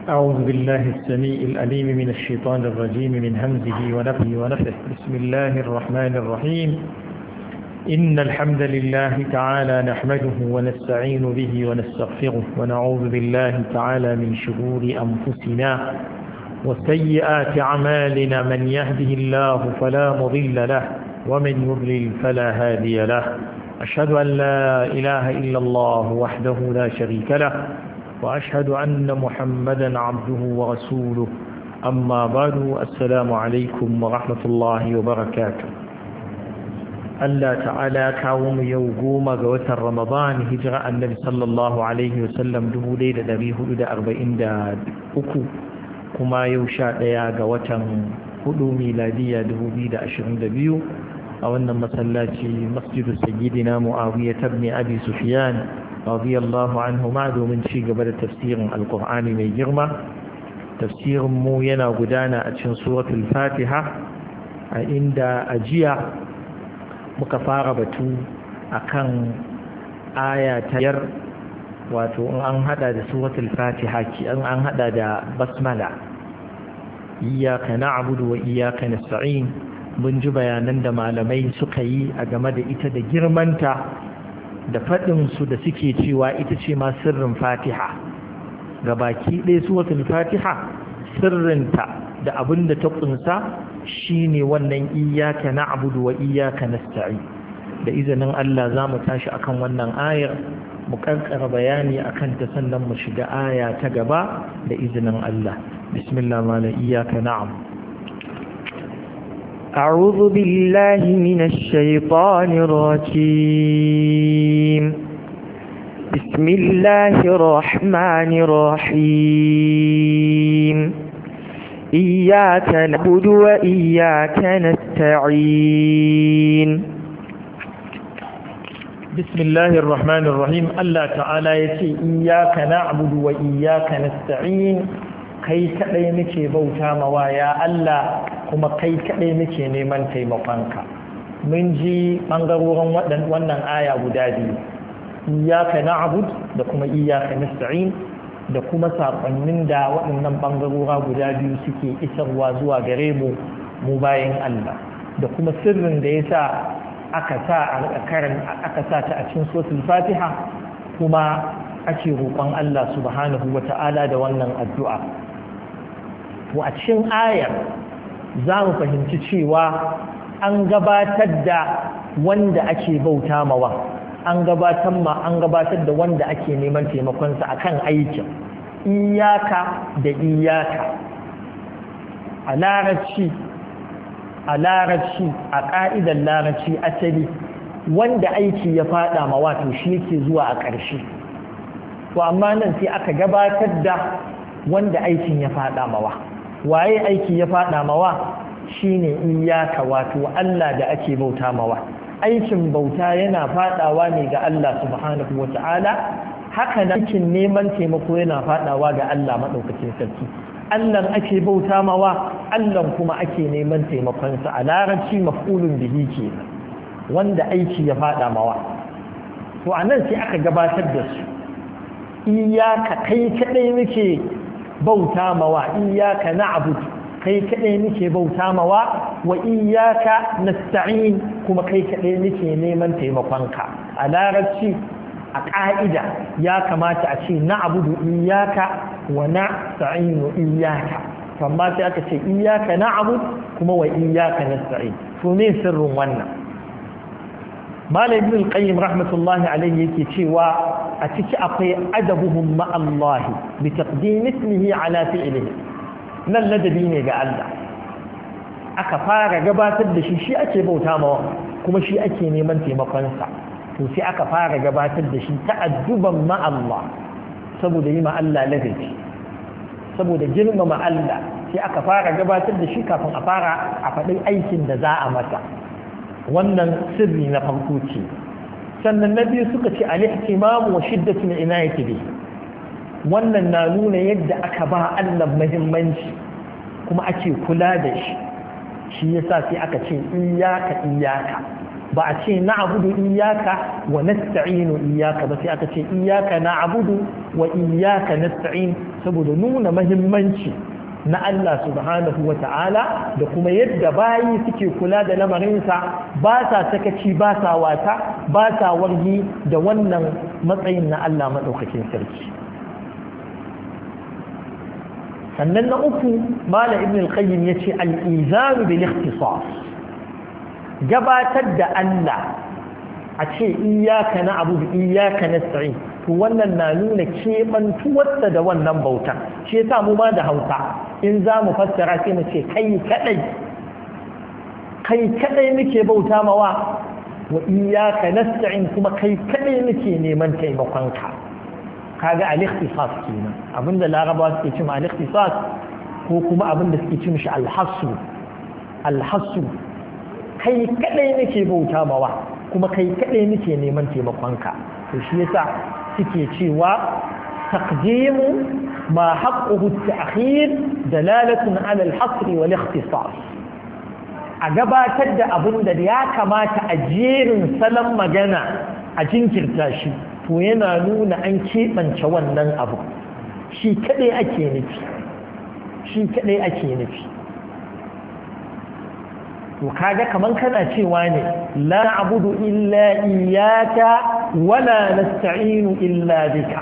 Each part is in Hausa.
أعوذ بالله السميع الأليم من الشيطان الرجيم من همزه ونفخه ونفثه. بسم الله الرحمن الرحيم. إن الحمد لله تعالى نحمده ونستعين به ونستغفره ونعوذ بالله تعالى من شرور أنفسنا وسيئات أعمالنا. من يهده الله فلا مضل له ومن يضلل فلا هادي له. أشهد أن لا إله إلا الله وحده لا شريك له وأشهد أن محمدا عبده ورسوله. أما بعد، السلام عليكم ورحمة الله وبركاته. الله تعالى كاوم يوقوم قوة رمضان هجرة النبي صلى الله عليه وسلم دبولي لدبيه دا 43 كما يوشا ديا قوة هدو ميلادية دبولي دا 22 أو أن مسلاتي مسجد سيدنا معاوية بن أبي سفيان رضي الله عنه معدو من شيء قبل تفسير القرآن من جرمة. تفسير مو ينا قدانا أتشن سورة الفاتحة عند أجيع مكفاربة أكان آية تير واتو أن هذا سورة الفاتحة أن هذا بسملة إياك نعبد وإياك نستعين. mun ji bayanan da malamai suka yi a game da ita da girmanta da faɗinsu da suke cewa ita ce ma sirrin fatiha ga baki ɗaya suratul fatiha sirrinta da abin da ta ƙunsa shine wannan iyyaka na'budu wa iyyaka nasta'in. da izinin Allah za mu tashi akan wannan ayar mu karkara bayani akan ta sannan mu shiga aya ta gaba da izinin Allah. bismillah mala iyyaka na'budu. أعوذ بالله من الشيطان الرجيم. بسم الله الرحمن الرحيم. إياك نعبد وإياك نستعين. بسم الله الرحمن الرحيم. الله تعالى يتي إياك نعبد وإياك نستعين. kai kadai muke bauta mawa ya Allah, kuma kai kadai muke neman taimakonka. mun ji bangarorin wannan aya guda biyu, iyyaka na'bud da kuma iyyaka nasta'in, da kuma sakonnin da waɗannan bangarora guda biyu suke isarwa zuwa gare mu bayan Allah, da kuma sirrin da yasa aka sa ta a cikin suratul Fatiha, kuma ake roƙon Allah subhanahu wata'ala da wannan addu'a. to a cikin ayar za mu fahimci cewa an gabatar da wanda ake bauta mawa, an gabatar da wanda ake neman taimakonsa akan aikin iyaka da iyaka. a larabci a ƙa'idar larabci asali wanda aiki ya fada mawa to shi yake zuwa a ƙarshe. to amma nan sai aka gabatar da wanda aikin ya fada mawa. waye aiki ya fada mawa? shine iyaka, wato Allah da ake bauta mawa. aikin bauta yana fadawa ne ga Allah subhanahu wata'ala, haka nan aikin neman taimako yana fadawa ga Allah madaukakin sarki. Allah ake bauta mawa, Allah kuma ake neman taimakon sa. a larabci maf'ulun bihi ke wanda aiki ya fada mawa. to anan sai aka gabatar da su. iyaka kai kadai muke bauta mawa, iyyaka na'budu kai kadai muke bauta mawa, wa iyyaka nasta'in kuma kai kadai muke neman taimakonka. a larabci a ka'ida ya kamata a ce na'budu iyyaka wa nasta'inu iyyaka, amma sai aka ce iyyaka na'budu kuma wa iyyaka nasta'in. to ne sirrin wannan? Malam Ibn al-Qayyim rahmatullahi alayhi yake cewa a ciki akwai adabuhum ma Allah bi taqdim ismihi ala fi'lihi. nan ladabi ne ga Allah, aka fara gabatar da shi ake bauta mawa kuma shi ake neman taimakon sa. to sai aka fara gabatar da shi ta'adduban ma Allah, saboda yi ma Allah ladabi, saboda girmama Allah sai aka fara gabatar da shi kafin a fara a faɗin aikin da za a masa. wannan sirri na farko ce. sannan na biyu suka ce al-ihtimam wa shiddatul inayati bi. wannan na nuna yadda aka ba Allah muhimmanci kuma ake kula da shi. shi yasa sai aka ce iyyaka ba a ce na'budu iyyaka wa nasta'inu iyyaka ba sai aka ce iyyaka na'budu wa iyyaka nasta'in saboda nuna muhimmanci na Allah subhanahu wa ta'ala da kuma yadda bayi suke kula da lamarinsa ba sa sakaci ba sa wata ba sa wargi da wannan matsayin na Allah maɗaukakin sarki. sannan na uku Malam Ibn al-Qayyim ya ce al-izanu bil ikhtisas, gabatar da Allah a ce iyyaka na'budu iyyaka nasta'in, to wannan na nuna keɓantuwarsa da wannan bauta. shi yasa mu ma da Hausa in za mu fassara sai mu ce kai kadai muke bauta mawa, wa iyyaka nasta'in kuma kai kadai muke neman taimakonka. kaga al-ikhtisas kenan, abinda larabawa suke cewa al-ikhtisas ko kuma abinda suke cewa shi al-hasr kai kadai nake bauta mawa kuma kai kadai nake neman taimakonka. to shi yasa suke cewa taqdimu ma haqquhu at-ta'khir dalalatun 'ala al-hasr wal-ikhtisas, a gabatar da abinda ya kamata a jerin salon magana a jinkirta shi, to yana nuna an keɓance wannan abu shi kaɗai ake nufi. to kaga kaman kana cewa ne la na'budu illa iyyaka wala nasta'inu illa bika,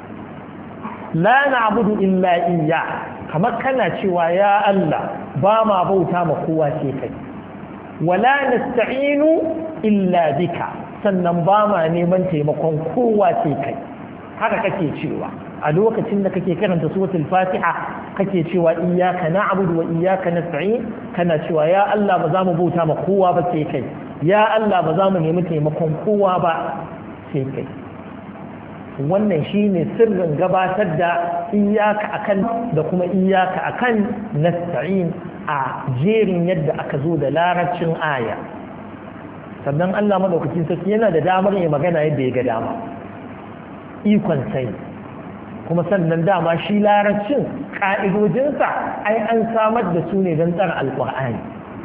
la na'budu illa iyyaka, kamar kana cewa ya Allah ba ma bauta ma kowa sai kai, wala nasta'inu illa bika, sannan ba ma neman taimakon kowa sai kai. haka kake cewa a lokacin da kake karanta suratul Fatiha kake cewa iyyaka na'budu wa iyyaka nasta'in, kana cewa ya Allah ba za mu bauta ma kowa ba sai kai, ya Allah ba za mu nemi taimakon kowa ba sai kai. wannan shine sirrin gabatar da iyyaka akan da kuma iyyaka akan nasta'in a jerin yadda aka zo da larabcin aya. sannan Allah madaukakin sarki yana da damar ya magana yadda ya ga dama, ikon sai kuma sannan dama shi larabcin ka'idojinsa ai an samar da su ne don tsara alƙur'ani,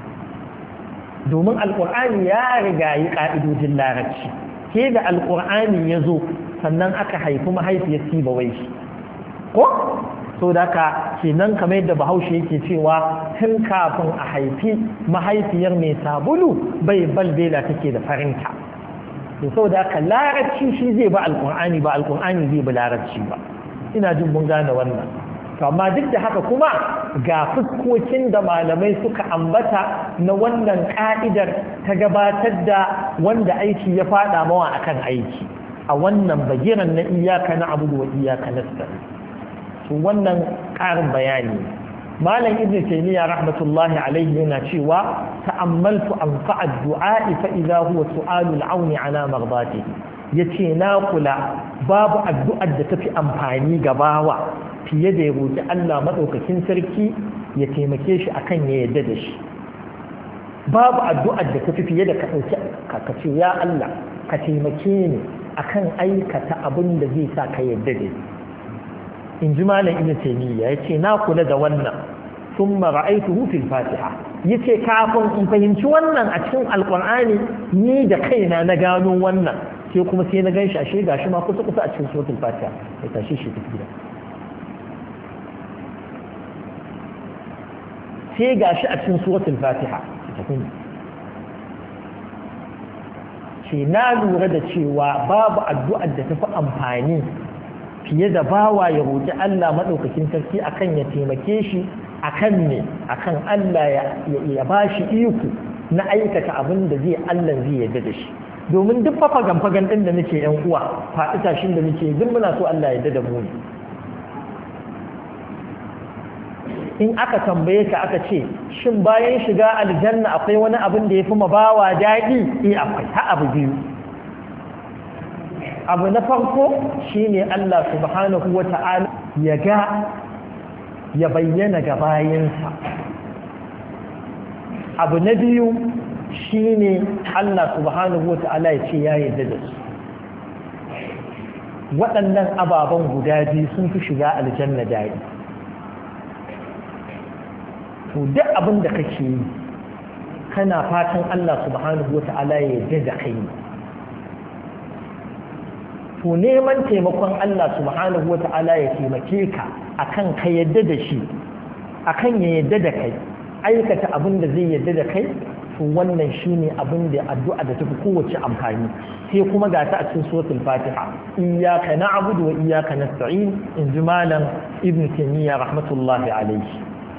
domin alƙur'ani ya riga yi ka'idojin larabci. ke da alƙur'ani ya zo sannan aka haifi mahaifiyar sibawai shi ko so da ka kenan kamar yadda bahaushe yake cewa tun kafin a haifi mahaifiyar mai sabulu bai balbela take da farinta. to so da ka larabci shi zai ba alƙur'ani ba alƙur'ani zai ba larabci ba. ina jin mun gane wannan. to amma duk da haka kuma ga fuskokin da malamai suka ambata na wannan ka'idar ta gabatar da wanda aiki ya fada mawa akan aiki a wannan bagiran na iyyaka na'budu wa iyyaka nasta'in. to wannan ƙarin bayani malam ibnu taymiya rahmatullahi alayhi yana cewa ta'ammaltu anfa'a ad-du'a fa idha huwa su'alu al-'awn 'ala maghbatihi, yace na kula babu addu'ar da tafi amfani ga bawa fiye da ya roki Allah madaukakin sarki ya taimake shi akan ya yarda da shi. babu addu'ar da tafi fiye da ka ce ya Allah ka taimake ni akan aikata abin da zai sa ka yarda da ni. in ji malam ibn taymiya yace na kula da wannan, thumma ra'aytuhu fil fatiha, yace kafin in fahimci wannan a cikin alqur'ani ni da kaina na gano wannan, sai kuma sai na ganshi ashe gashi ma kusa a cikin suratul fatiha. ya tashi shi tafi gida sai gashi a cikin suratul fatiha tafi. ce na lura da cewa babu addu'ar da tafi amfani fiye da bawa ya roƙi Allah maɗaukakin sarki akan ya taimake shi akan ne akan Allah ya ba shi iko na aikata abin da zai Allah zai yarda da shi. domin duk fagan ɗin da nake yan uwa faɗi tashin da nake duk muna so Allah ya yarda da mu. in aka tambaye ka aka ce shin bayan shiga aljanna akwai wani abin da ya fi mabawa daɗi? akwai ha abu biyu. abu na farko shine Allah subhanahu wa ta'ala ya bayyana ga bayinsa. abu na biyu shine Allah subhanahu wa ta'ala ya ce ya yarda da su. waɗannan ababen guda biyu sun fi shiga aljanna daɗi. to duk abin da kake yi kana fatan Allah subhanahu wata'ala ya yarda da kai to neman taimakon Allah subhanahu wata'ala ya taimake ka akan ka yarda da shi akan ya yarda da kai aikata abin da zai yarda da kai to wannan shine abin da addu'a da tafi kowace amfani sai kuma ga ta a cikin suratul fatiha iyyaka na'budu wa iyyaka nasta'in in ji malam ibn taymiyyah rahmatullahi alayhi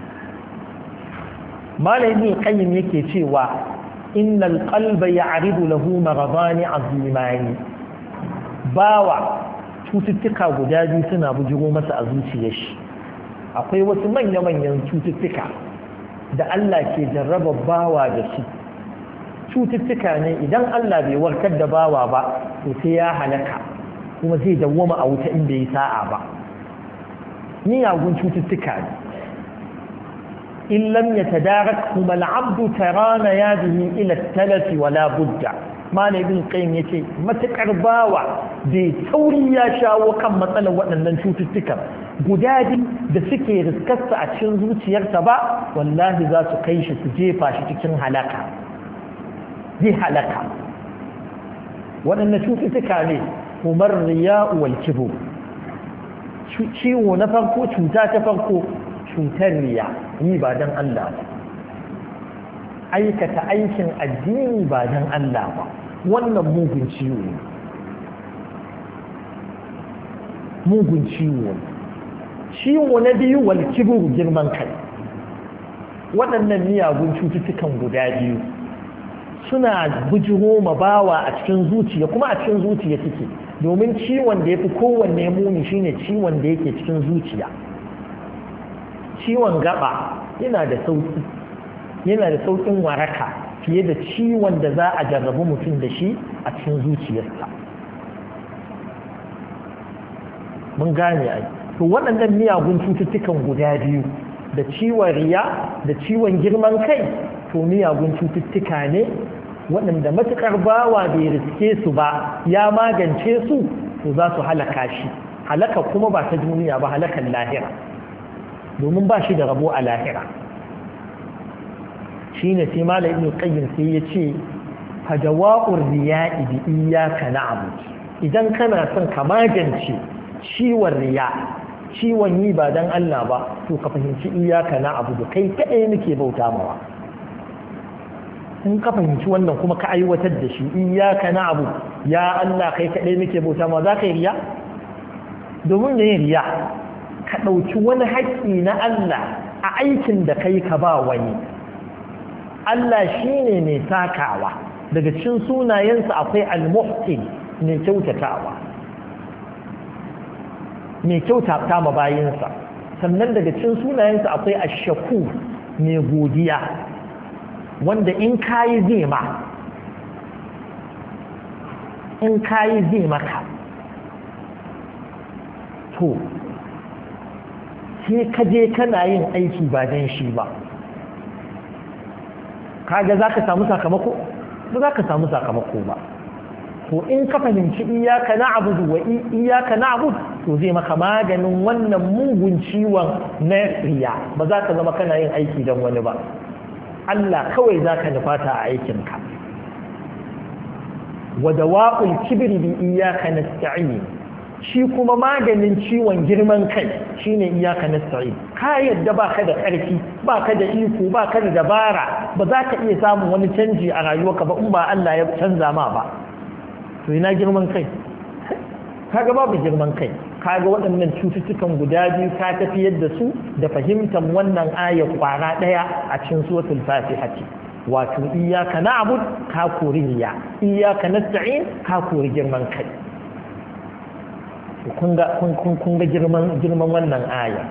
malam ibn qayyim yake cewa innal qalba ya'ridu lahu maghadani azimani bawa cututtuka guda biyu suna bujiro masa a zuciyar shi akwai wasu manya-manyan cututtuka da Allah ke jarraba bawa da su cututtuka ne idan Allah bai warkar da bawa ba to sai ya halaka kuma zai dawwama a wuta inda ya sa'a ba miyagun cututtuka ne in lam yatadarakkum al-'abdu tarana yadihi ila at-talaf wala budda malamin qayyim yace matakar bawa bai tauri ya shawo kan matsalar waɗannan cututtukan guda da suke riskarsa a cikin zuciyarsa ba wallahi za su kai shi su jefa shi cikin halaka zai halaka waɗannan cututtuka ne umar riya'u wal kibr ciwo na farko cuta ta farko cutar riya yi ba dan Allah ba aikata aikin addini ba dan Allah ba wannan mugun ciwo ne mugun ciwo ne ciwo na biyu wal kibru girman kai waɗannan miyagun cututtukan guda biyu suna bujiro ma bawa a cikin zuciya kuma a cikin zuciya suke domin ciwon da yafi kowanne muni shine ciwon da yake cikin zuciya ciwon gaba yana da sauƙin waraka fiye da ciwon da za a jarrabu mutum da shi a cikin zuciyarsa mun gane ai to waɗannan miyagun cututtukan guda biyu da ciwon riya da ciwon girman kai to miyagun cututtuka ne waɗanda matuƙar bawa bai riske su ba ya magance su to za su halaka shi halaka kuma ba ta duniya ba halakan lahira domin ba shi da rabo a lahira shi ne sai mala ibn qayyim sai ya ce fadawa'ur riya'i bi iyyaka na'budu idan kana son ka magance ciwon riya ciwon yi ba dan Allah ba to ka fahimci iyyaka na'budu kai kadai muke bauta mawa in ka fahimci wannan kuma ka aiwatar da shi iyyaka na'budu ya Allah kai kadai muke bauta mawa za ka yi riya domin ne riya ka dauki wani haƙƙi na Allah a aikin da kai ka ba wani Allah shine mai sakawa daga cikin sunayensa akwai al-muhsin mai kyautatawa mai kyautata ma bayinsa sannan daga cikin sunayensa akwai ash-shakur mai godiya wanda in kayi zai maka to sai ka je kana yin aiki ba dan shi ba kaga za ka samu sakamako ba za ka samu sakamako ba to in ka fahimci iyaka na'budu wa iyaka na'bud to zai maka maganin wannan mugun ciwon na riya ba za ka zama kana yin aiki don wani ba Allah kawai za ka nufata a aikinka wa dawa'ul kibri bi iyaka nasta'in shi kuma maganin ciwon girman kai shine iyaka nasta'in ka yadda baka da ƙarfi baka da iko baka da dabara ba za ka iya samun wani canji a rayuwarka ba in ba Allah ya canza ma ba to ina girman kai kaga babu girman kai kaga waɗannan cututtukan guda biyu ka tafiyar da su da fahimtar wannan ayar kwara ɗaya a cikin suratul fatiha wato iyyaka na'bud ka kori riya iyyaka nasta'in ka kori girman kai kun ga girman wannan aya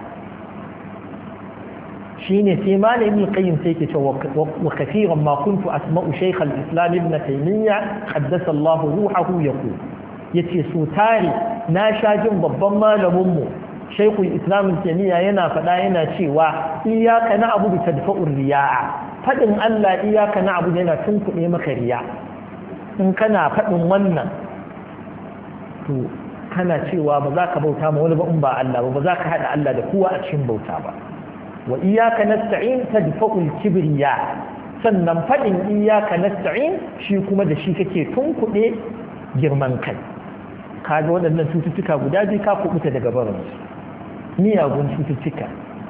shine sai malamin qayyim sai ke cewa wa kathiran ma kuntu asma'u shaykh al-islam ibn taymiyyah qaddasa Allah ruhahu yaqul yace so tare na sha jin babban malamin mu shaykhul islam ibn taymiyyah yana faɗa yana cewa iyyaka na'budu tadfa'ur riya'a fadin Allah iyyaka na'budu yana tunkuɗe maka riya in kana fadin wannan to kana cewa ba za ka bauta ma wani ba in ba Allah ba za ka haɗa Allah da kowa a cikin bauta ba wa iyyaka nasta'in tadfa'ul kibriya sannan faɗin iyyaka nasta'in shi kuma da shi kake tunkuɗe girman kai. Kaga waɗannan cututtuka guda biyu ka kubuta daga barinsu, miyagun cututtuka.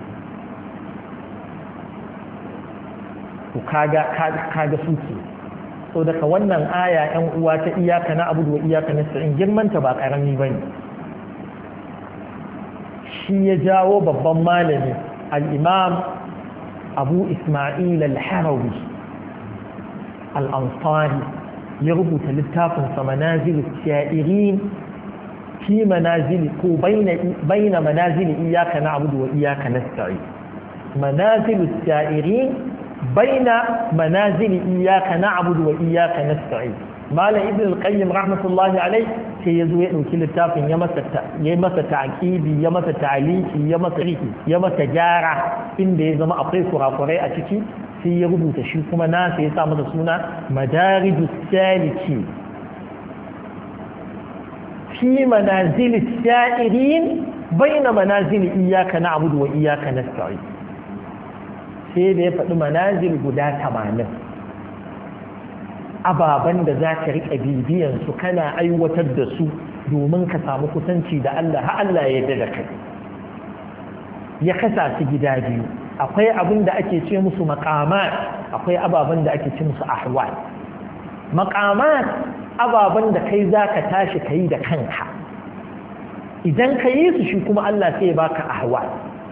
Kaga suke so daga wannan aya ‘yan uwa ta iyaka na abudu wa iyaka na sa'in girmanta ba ƙarami ba ne. Shi ya jawo babban malami al'imam abu ismail al-harawi al-ansari ya rubuta littafinsa manazil sha'irin fi manazili ko baina manazili iyaka na abudu wa iyaka na sa'in manazil sha'irin بين منازل إياك نعبد وإياك نستعين مال ابن القيم رحمة الله عليه سيزوي كل التاف يمس تعكيد يمس تعليق يمس ريكي يمس جارة إن دي زما أقري قرى أتكي في يغبو تشيكم ناس يسامد سنة مدارج السالكين في منازل السائرين بين منازل إياك نعبد وإياك نستعين sai da ya faɗi manazil guda 80 ababen da za ka riƙa bibiyansu kana aiwatar da su domin ka samu kusanci da Allah har Allah ya yarda da kai. Ya kasa su gida biyu, akwai abin da ake ce musu maqamat, akwai ababen da ake ce musu ahwal. Maqamat ababen da kai za ka tashi ka yi da kanka, idan ka yi su shi kuma Allah sai ya baka ahwal.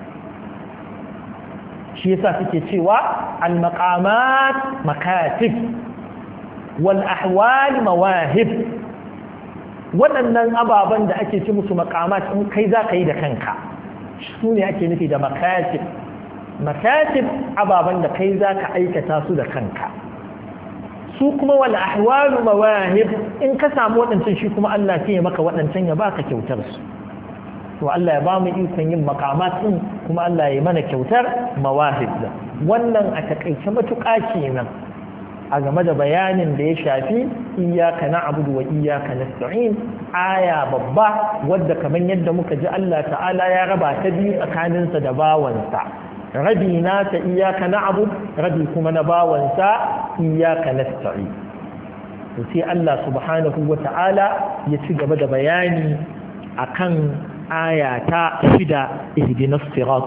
shi yasa suke cewa al-maqamat makatib wal ahwal mawahib. Waɗannan ababen da ake ci musu maqamat in kai za ka yi da kanka su ne ake nufi da makatib. Makatib ababen da kai za ka aikata su da kanka, su kuma wal ahwal mawahib in ka samu waɗancan shi kuma Allah sai ya maka waɗancan ya baka kyautar su. to Allah ya ba mu ikon yin maqamat din kuma Allah ya mana kyautar mawahib. Wannan a takaice matuƙa kenan a game da bayanin da ya shafi iyyaka na'budu wa iyyaka nasta'in, aya babba wadda kamar yadda muka ji Allah ta'ala ya raba ta biyu tsakaninsa da bawansa, rabi nasa iyyaka na'budu, rabi kuma na bawansa iyyaka nasta'in. to sai Allah subhanahu wa ta'ala ya ci gaba da bayani akan آية 6 اهدنا الصراط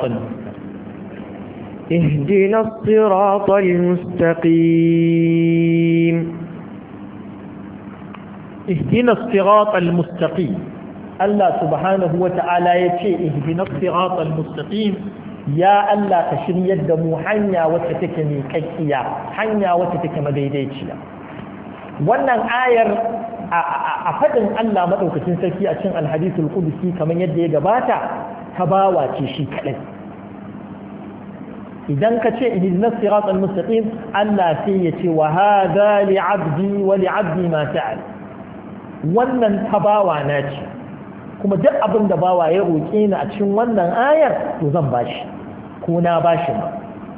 المستقيم. اهدنا الصراط المستقيم. الله سبحانه وتعالى يتي اهدنا الصراط المستقيم. يا الله تشري الدمو حنيا وتتكني كيكيا حنيا وتتك مديديتيا. wannan ayar a faɗin Allah maɗaukacin sarki a cikin alhadisul qudusi kamar yadda ya gabata ta bawa ce shi kaɗai. idan ka ce ihdinas siratal mustaqim Allah sai ya ce wa hadha li 'abdi wa li 'abdi ma sa'al. wannan ta bawa na ce kuma duk abin da bawa ya roƙe ni a cikin wannan ayar to zan bashi ko na bashi ma.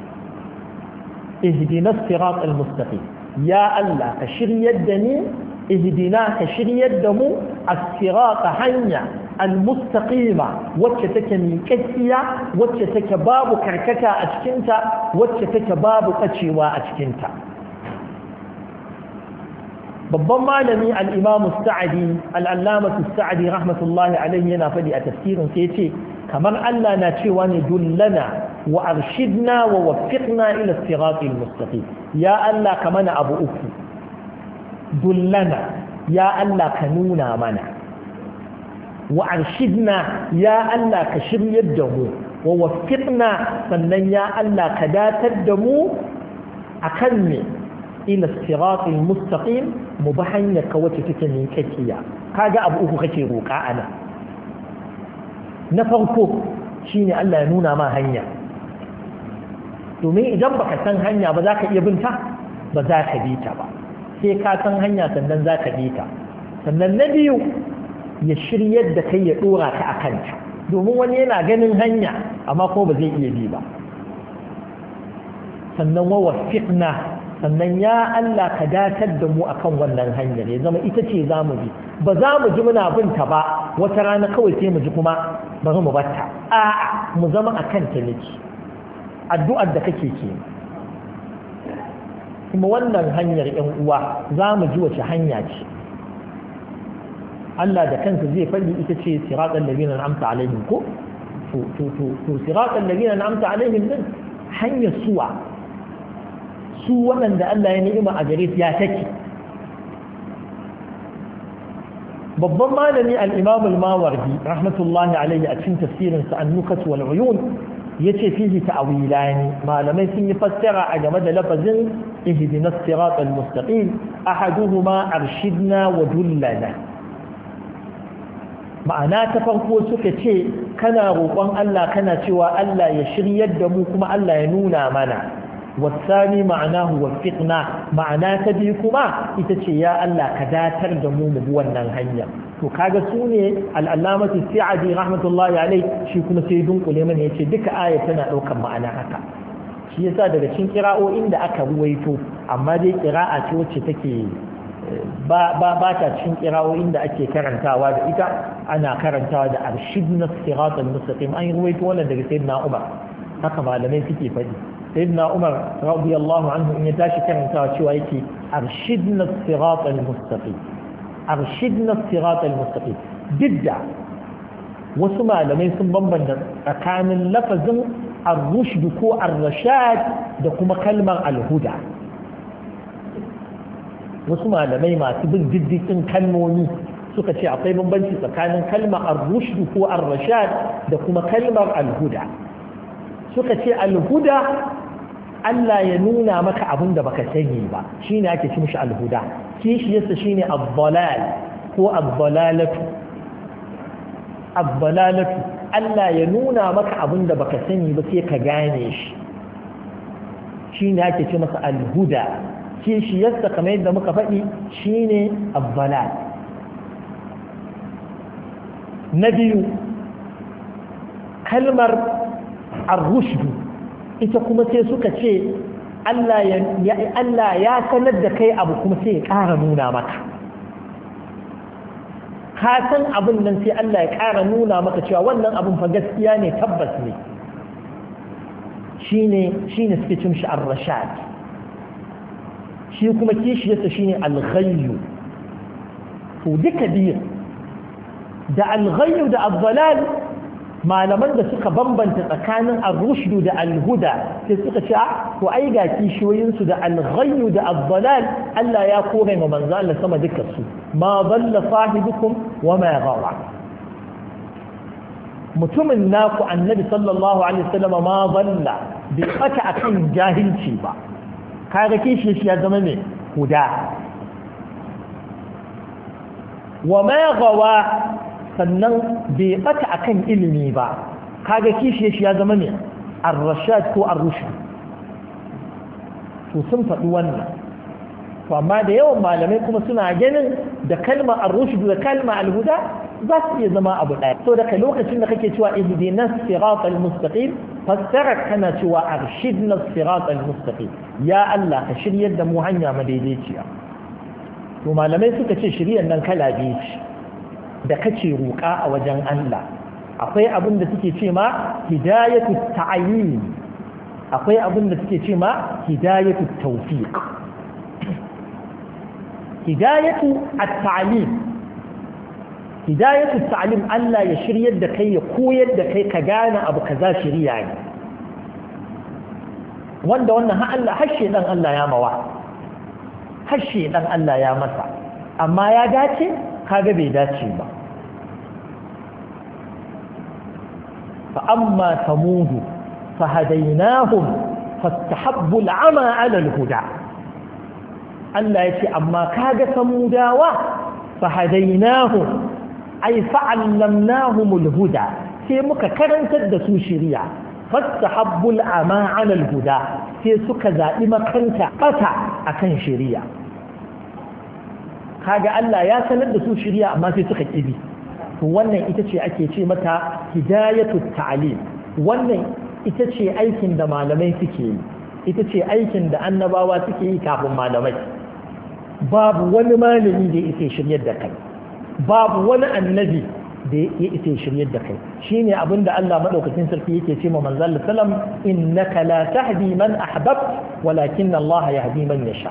ihdinas siratal mustaqim, ya Allah ka shiryar da ni, ihdina ka shiryar da mu as-sirata hanya al-mustaqima wacce take miƙaƙiya, wacce take babu karkata a cikinta, wacce take babu kacewa a cikinta. babban malami al-imam as-sa'di al-allamah as-sa'di rahmatullahi alayhi yana fadi a tafsirin sai yace kamar Allah na cewa ne dullana wa arshidna wa waffiqna ila as-siratil mustaqim. ya Allah ka mana abu uku, dullana ya Allah ka nuna mana, wa arshidna ya Allah ka shiryar da mu, wa waffiqna sannan ya Allah ka datar da mu akan me ila siratil mustaqim, mu bi hanyar ka wacce take miƙaƙiya. kaga abu uku kake roƙa ana. na farko shine Allah ya nuna ma hanya, domin idan baka san hanya ba za ka iya binta, ba za ka bi ta ba, sai ka san hanya sannan za ka bi ta. sannan na biyu ya shiryar da kai ya dora ka akan ta, domin wani yana ganin hanya amma ko ba zai iya bi ba. sannan wa waffiqna, sannan ya Allah ka datar da mu akan wannan hanyar ya zama ita ce za mu bi, ba za mu ji muna binta ba wata rana kawai sai mu ji kuma bari mu batta, mu zama akan ta nake. addu'ar da kake ke kuma wannan hanyar ‘yan uwa za mu ji wace hanya ce Allah da kansa zai faɗi ita ce siratal ladina an'amta alaihim ko to siratal ladina an'amta alaihim din hanyar suwa su waɗanda Allah ya ni'ima a gare su ya take babban malami al-Imam al-Mawardi rahmatullahi alayhi a cikin tafsirin sa an-Nukat wal Uyun yace fihi ta'wilani malamai sun yi fassara a game da lafazin ihdinas siratal mustaqim ahaduhuma arshidna wa dullana ma'ana ta farko suka ce kana roƙon Allah kana cewa Allah ya shiryar da mu kuma Allah ya nuna mana wasani ma'anahu waffiqna ma'ana ta biyu kuma ita ce ya Allah ka datar da mu bi wannan hanya to kaga su ne al-allamatu Sa'di rahmatullahi alayhi shi kuma sai dunkule mana yace duka aya tana daukar ma'ana haka shi yasa daga cikin qira'o'in da aka ruwaito amma dai qira'a ce wacce take ba ta cikin qira'o'in da ake karantawa da ita ana karantawa da arshidna siratal mustaqim an ruwaito wannan daga sayyidina Umar haka malamai suke faɗi sayyidina Umar radiyallahu anhu in ya tashi karantawa cewa yake arshidna siratal mustaqim arshidna siratal mustaqim didda wasu malamai sun bambanta tsakanin lafazin ar-rushd ko ar-rashad da kuma kalmar al-huda wasu malamai masu bin diddikin kalmomi suka ce akwai bambanci tsakanin kalmar ar-rushd ko ar-rashad da kuma kalmar al-huda suka ce al-huda Allah ya nuna maka abin da baka sani ba shine ake ci mishi al-huda kishiyarsa shine ad-dalal ko ad-dalalatu ad-dalalatu Allah ya nuna maka abin da baka sani ba sai ka gane shi shine ake ci masa al-huda kishiyarsa kamar yadda muka faɗi shine ad-dalal na biyu kalmar ar-rushd ita kuma sai suka ce Allah ya sanar da kai abu kuma sai ya ƙara nuna maka ka san abin nan sai Allah ya ƙara nuna maka cewa wannan abin fa gaskiya ne tabbas ne shine suke cin shi ar-rashad shi kuma kishiyarsa shine al-ghayyu to duka biyu da al-ghayyu da ad-dalal malaman da suka bambanta tsakanin ar-rushd da al-huda sai suka ce to ai ga kishiyoyin su da al-ghayy da ad-dalal Allah ya kore ma manzo Allah sama dukkan su ma dalla sahibukum wa ma ghawa mutumin naku annabi sallallahu alaihi wasallam ma dalla bi fata akan jahilci ba kaga kishi shi ya zama ne huda wa ma ghawa sannan bai bata akan ilimi ba kaga kishi shi ya zama ne ar-rashad ko ar-rushd to sun faɗi wannan to amma da yawan malamai kuma suna ganin da kalma ar-rushd da kalma al-huda za su iya zama abu ɗaya so daga lokacin da kake cewa ihdinas siratal mustaqim fassara kana cewa arshidnas siratal mustaqim ya Allah ka shiryar da mu hanya madaidaiciya to malamai suka ce shiryar nan kala biyu ce da kace roƙa a wajen Allah akwai abin da suke ce ma hidayatu ta'yin akwai abin da suke ce ma hidayatu tawfiq hidayatu at-ta'lim hidayatu at-ta'lim Allah ya shiryar da kai ya koyar da kai ka gane abu kaza shiriya ne wanda wannan har shedan Allah ya mawa har shedan Allah ya masa amma ya dace kaga bai dace ba fa amma samudu fahadainahum fastahabbu al'ama 'ala al-huda Allah yace amma kaga samudawa fahadainahum ay fa'allamnahum al-huda sai muka karantar da su shari'a fastahabbu al'ama 'ala al-huda sai suka zabi makanta kata akan shari'a kaga Allah ya sanar da su shari'a amma sai suka kibi to wannan ita ce ake ce mata hidayatu ta'lim wannan ita ce aikin da malamai suke yi ita ce aikin da annabawa suke yi kafin malamai babu wani malami da yake shiryar da kai babu wani annabi da ya isa shiryar da kai shine abinda Allah madaukakin sarki yake ce ma manzon sallam innaka la tahdi man ahbabt walakin Allah yahdi man yasha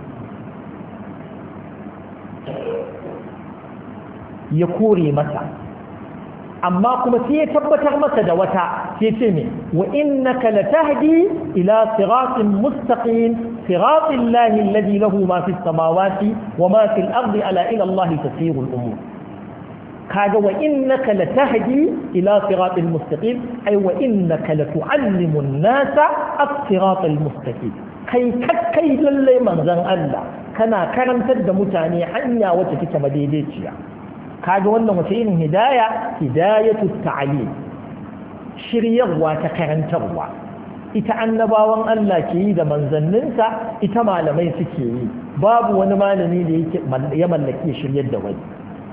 ya kore masa amma kuma sai ya tabbatar masa da wata sai ce me wa innaka la tahdi ila siratin mustaqim siratil lahi alladhi lahu ma fis samawati wa ma fil ardi ala ila Allah tasirul umur kaga wa innaka latahdi ila siratal mustaqim ay wa innaka latu'allimu an-nasa as-siratal mustaqim kai lalle manzon Allah kana karantar da mutane hanya wacce take madaidaiciya kaga wannan wace irin hidayatu ta'lim shiryarwa ta karantarwa ita annabawan Allah ke yi da manzanninsa ita malamai suke yi babu wani malami da yake ya mallaki shiryar da wani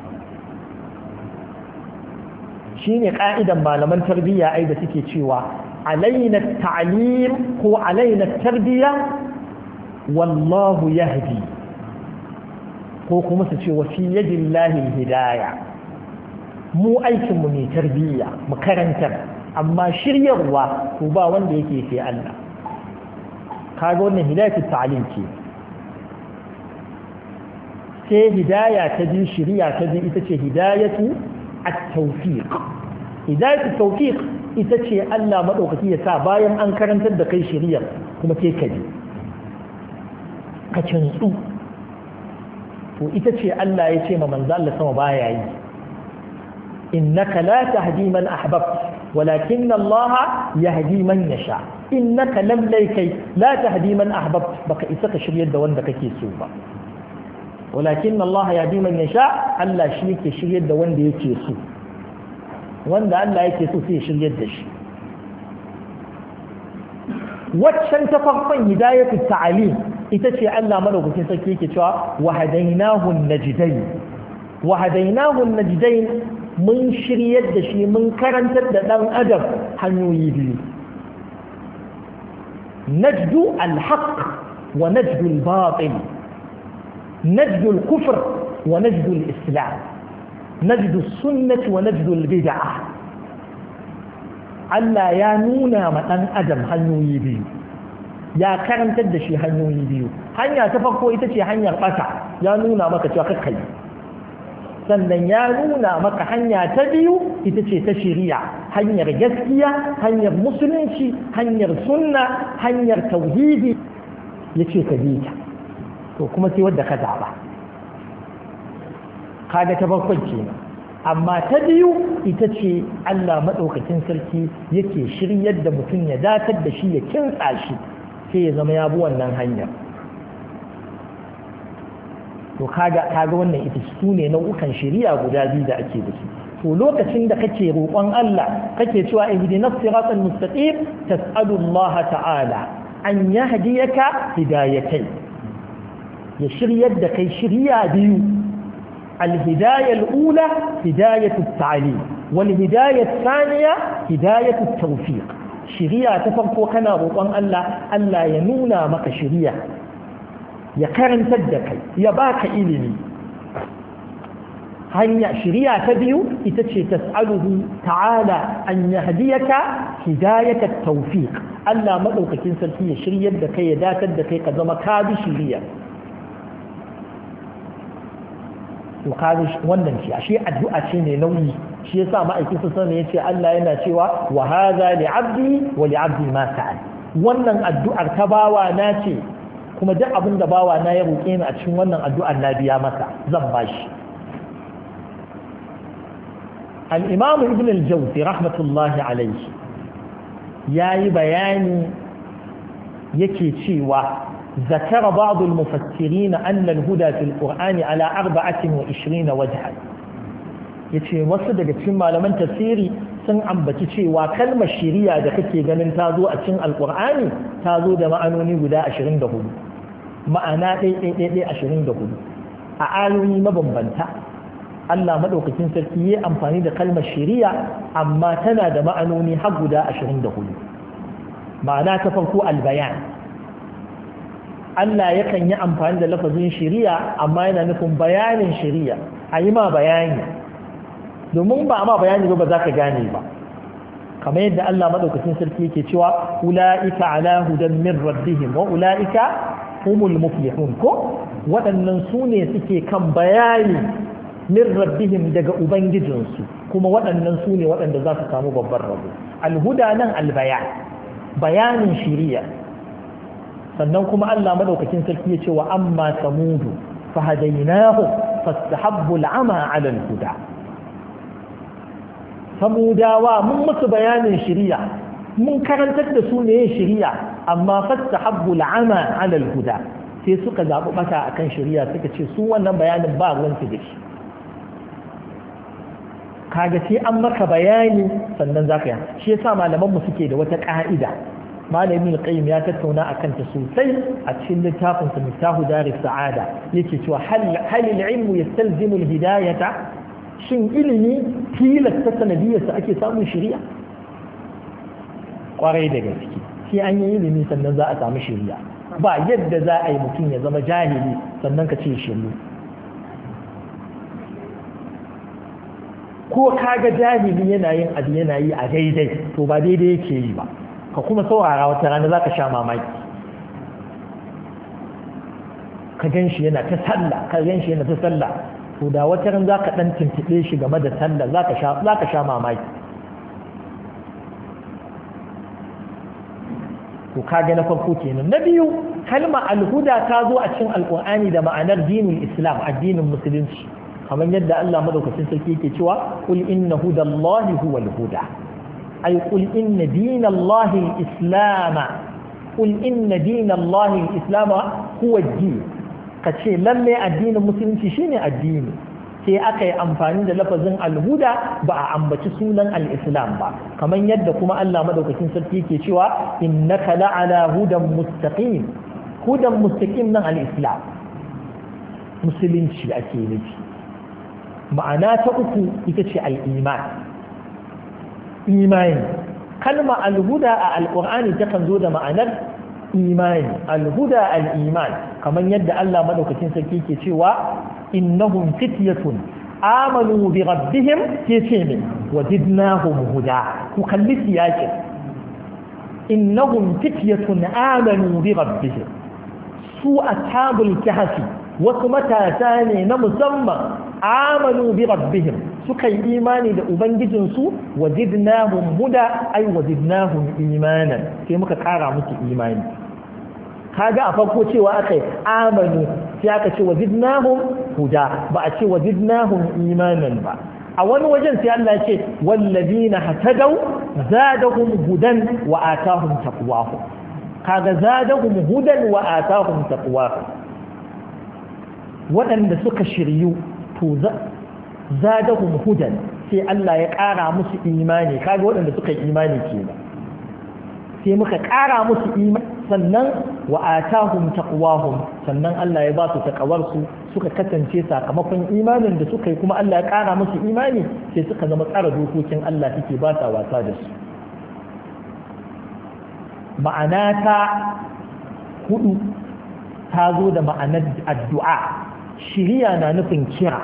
shine ka'idan malaman tarbiyya ai da suke cewa alaina ta'lim ko alaina tarbiyya wallahu yahdi ko kuma su ce wa fi yadillahi hidaya mu aikin mu ne tarbiyya mu karantar amma shiryarwa ko ba wanda yake sai Allah kaga wannan hidayatu ta'lim ce sai hidaya ta ji shiriya ta ji ita ce hidayatu at-tawfiq hidayatu tawfiq ita ce Allah madaukaki ya sa bayan an karantar da kai shiriyar kuma sai ka ji ka cintsu to ita ce Allah ya ce ma manzo Allah sama baya yi innaka la tahdi man ahbabta walakin Allah yahdi man yasha innaka lam kai la tahdi man ahbabta baka isa ka shiryar da wanda kake so ba walakin Allah yahdi man yasha Allah shi yake shiryar da wanda yake so wanda Allah yake so sai ya shiryar da shi waccan ta farkon hidayatu ta'lim ita ce Allah madaukakin sarki yake cewa wahadainahu najdain mun shiryar da shi mun karantar da dan adam hanyoyi biyu najdu al-haqq wa najdu al-batil najdu al-kufr wa najdu al-islam najdu as-sunnah wa najdu al-bid'ah Allah ya nuna ma dan adam hanyoyi biyu ya karantar da shi hanyoyi biyu hanya ta farko ita ce hanyar ɓata ya nuna maka cewa kakkai sannan ya nuna maka hanya ta biyu ita ce ta shari'a hanyar gaskiya hanyar musulunci hanyar sunna hanyar tauhidi ya ce ka bi ta to kuma sai wadda ka zaɓa kaga ta farkon kenan amma ta biyu ita ce Allah maɗaukakin sarki yake shiryar da mutum ya datar da shi ya kintsa shi sai ya zama ya bi wannan hanyar to kaga wannan ita su ne nau'ukan shari'a guda biyu da ake da su to lokacin da kake roƙon Allah kake cewa ihdinas siratal mustaqim tas'alu Allah ta'ala an yahdiyaka hidayatayn ya shiryar da kai shari'a biyu الهداية الأولى هداية التعليم والهداية الثانية هداية التوفيق شريعة تفرقوا كنا روطان ألا ينونا مك شريعة يقارن تدك يباك إلمي هيا شريعة تبيو إتشي تسأله تعالى أن يهديك هداية التوفيق ألا مدوك تنسل فيه شريعة دك يدات دك قدما كابي شريعة to kaga wannan shi ashe addu'a ce ne nauyi shi yasa ma'aikin sa sanin yace Allah yana cewa wa hadha li 'abdi wa li 'abdi ma sa'al wannan addu'ar ta bawa na ce kuma duk abin da bawa na ya roke ni a cikin wannan addu'ar na biya masa zan bashi al-imam ibn al-jawzi rahmatullahi alayhi yayi bayani yake cewa ذكر بعض المفسرين أن الهدى في القرآن على 24 وجها yace wasu daga cikin malaman tafsiri sun ambaci cewa kalmar shari'a da kake ganin ta zo a cikin alqur'ani ta zo da ma'anoni guda 24 ma'ana ɗai 24 a ayoyi mabambanta Allah madaukakin sarki yayi amfani da kalmar shari'a amma tana da ma'anoni har guda 24 ma'ana ta farko albayan Allah yakan yi amfani da lafazin shari'a amma yana nufin bayanin shari'a a yi ma bayani domin ba ma bayani ba za ka gane ba kamar yadda Allah madaukakin sarki yake cewa ulaika ala hudan min rabbihim wa ulaika humul muflihun ko waɗannan su ne suke kan bayani min rabbihim daga ubangijinsu kuma waɗannan su ne waɗanda za su samu babban rabo alhuda nan albayan bayanin shiriya sannan kuma Allah madaukakin sarki ya ce wa amma samudu fahadainahu fastahabbu al'ama 'ala al-huda samudawa mun musu bayanin shiriya mun karantar da su ne shiriya amma fastahabbu al'ama 'ala al-huda sai suka zabi bata akan shiriya suka ce su wannan bayanin ba ruwan su da shi kaga sai an maka bayani sannan zaka yi shi yasa malaman mu suke da wata ka'ida malamin al-qayyim ya tattauna akan ta sosai a cikin littafin sa miftahu daris sa'ada yake cewa hal al-ilmu yastalzimu al-hidayata shin ilimi tilasta sanadiyar sa ake samun shari'a kwarai da gaske sai an yi ilimi sannan za a samu shari'a ba yadda za a yi mutum ya zama jahili sannan ka ce shari'a ko kaga jahili yana yin abu yana yi a daidai to ba daidai yake yi ba ka kuma saurara wata rana za ka sha mamaki ka gan shi yana ta sallah to da wata ran za ka ɗan tuntuɓe shi game da sallah za ka sha mamaki to kaga na farko kenan na biyu kalma alhuda ta zo a cikin alƙur'ani da ma'anar dinul islam addinin musulunci kamar yadda Allah madaukakin sarki yake cewa qul inna hudallahi huwal huda ay qul inna dinallahi al-islam qul inna dinallahi al-islam huwa ad-din kace lalle addinin musulunci shine addini sai aka yi amfani da lafazin al-huda ba a ambaci sunan al-islam ba kamar yadda kuma Allah madaukakin sarki yake cewa innaka la'ala hudan mustaqim nan al-islam musulunci ake nufi ma'ana ta uku ita ce al'iman imani kalma alhuda a alƙur'ani takan zo da ma'anar imani alhuda al'iman kamar yadda Allah madaukakin sarki ke cewa innahum fityatun amanu bi rabbihim ke ce min wajidnahum huda ku kalli siyakin innahum fityatun amanu bi rabbihim su ashabul kahfi wasu matasa ne na musamman amanu bi rabbihim suka yi imani da ubangijinsu wajidnahum huda ay wajidnahum imanan sai muka kara musu imani kaga a farko cewa akai amanu sai aka ce wajidnahum huda ba a ce wajidnahum imanan ba a wani wajen sai Allah ya ce wallazina hatadaw zadahum hudan wa atahum taqwahum kaga zadahum hudan wa atahum taqwahum waɗanda suka shiryu to zadahum hudan sai Allah ya ƙara musu imani kaga waɗanda suka yi imani kenan sai muka ƙara musu imani sannan wa atahum taqwahum sannan Allah ya ba su taqawar su suka kasance sakamakon imanin da suka yi kuma Allah ya ƙara musu imani sai suka zama tsara dokokin Allah suke ba ta wasa da su ma'ana ta hudu ta zo da ma'anar addu'a shiriya na nufin kira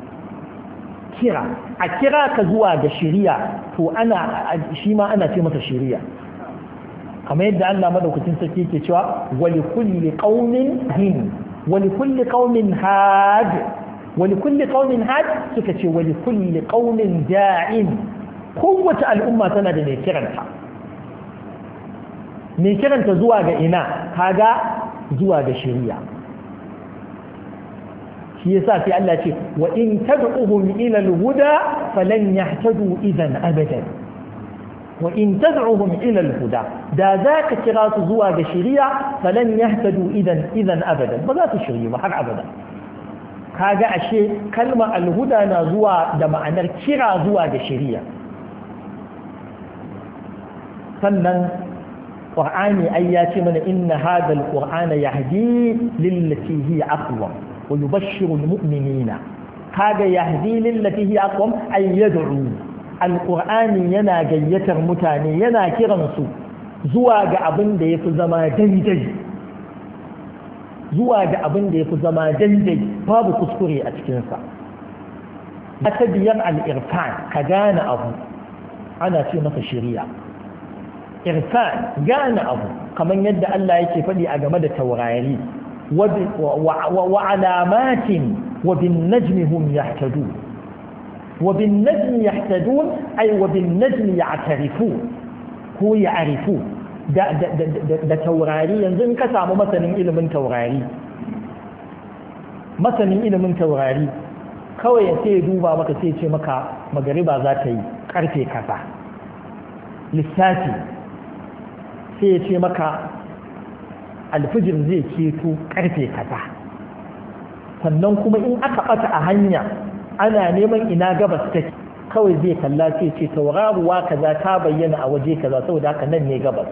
a kira ka zuwa ga shiriya to shi ma ana ce masa shiriya kamar yadda Allah madaukakin sarki yake cewa wali kulli qaumin hin wali kulli qaumin had suka ce wali kulli qaumin da'in kowace al'umma tana da mai kiranta zuwa ga ina kaga zuwa ga shiriya shi yasa sai Allah ce wa in tad'uhum ila al-huda falan yahtadu idan abadan wa in tad'uhum ila al-huda da zaka kira su zuwa ga shari'a falan yahtadu idan abadan ba za su shirye ba har abada kaga ashe kalmar al-huda na zuwa da ma'anar kira zuwa ga shari'a sannan qur'ani ai ya ce mana inna hadha al-qur'ana yahdi lillati hiya aqwam ويبشر المؤمنين هذا يهدي للتي هي أقوم أن يدعو القرآن ينا جيتر متاني ينا كرنسو زواج أبن دي في زما دندي باب كسكري أتكنسا ta biyar al-irfan ka gane abu ana ce masa shari'a irfan gane abu kamar yadda Allah yake faɗi a game da taurari wa alamatin wa bin najmi hum yahtadun wa bin najmi yahtadun ay wa bin najmi ya'tarifun ko ya'rifun da taurari yanzu in ka samu masanin ilimin taurari kawai sai ya duba maka sai ce maka magariba za ta yi karfe kaza lissafi sai ya ce maka alfijir zai keto karfe kaza sannan kuma in aka bata a hanya ana neman ina gabas take kawai zai kalla sai ce tauraruwa kaza ta bayyana a waje kaza saboda haka nan ne gabas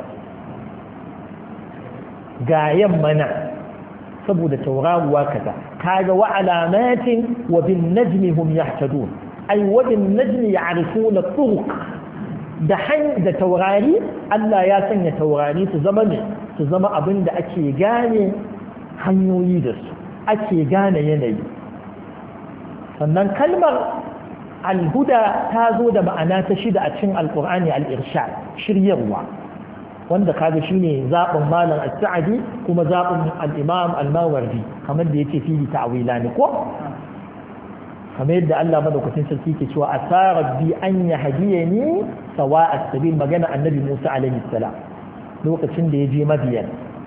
ga yamma na saboda tauraruwa kaza kaga wa alamatin wa bin najmi hum yahtadun ay wa bin najmi ya'rifuna turuq da taurari Allah ya sanya taurari su zama abin da ake gane hanyoyi da su ake gane yanayi sannan kalmar alhuda ta zo da ma'ana ta shida a cikin alqur'ani al-irshad shiryarwa wanda kaga shine zaɓin malam as-sa'di kuma zaɓin al-imam al-mawardi kamar da yake fili ta'wilani ko kamar yadda Allah madaukakin sarki ke cewa asa rabbi an yahdiyani sawa'a sabil magana annabi Musa alaihi salam lokacin da ya je Madiyan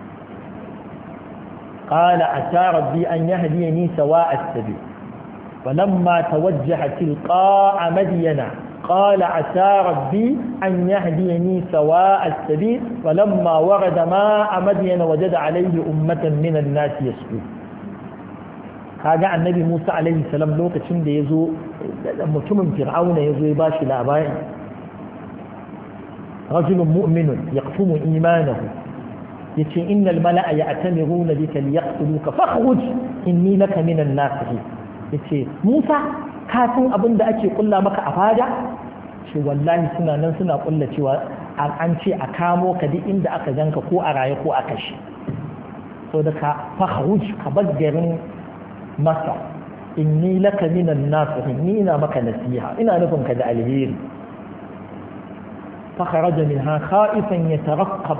qala asa rabbi an yahdiyani sawa'a sabil falamma tawajjaha tilqa'a madyana قال عسى ربي أن يهديني سواء السبيل ولما ورد ماء مدين وجد عليه أمة من الناس يسكون هذا النبي موسى عليه السلام لو كتشن دي يزو متمم فرعون يزو يباشي لأبائه رجل مؤمن يقفم إيمانه يتي إن الملأ يأتمرون بك ليقتلوك فاخرج إني لك من الناصحين يتي موسى kafin abin da ake kulla maka a fada shi wallahi suna nan suna kulla cewa an ce a kamo ka duk inda aka ganka ko a raye ko a kashe so da ka fakhruj ka bar garin masa inni laka minan nasihin ni ina maka nasiha ina nufin ka da alheri fakharaja minha khaifan yataraqqab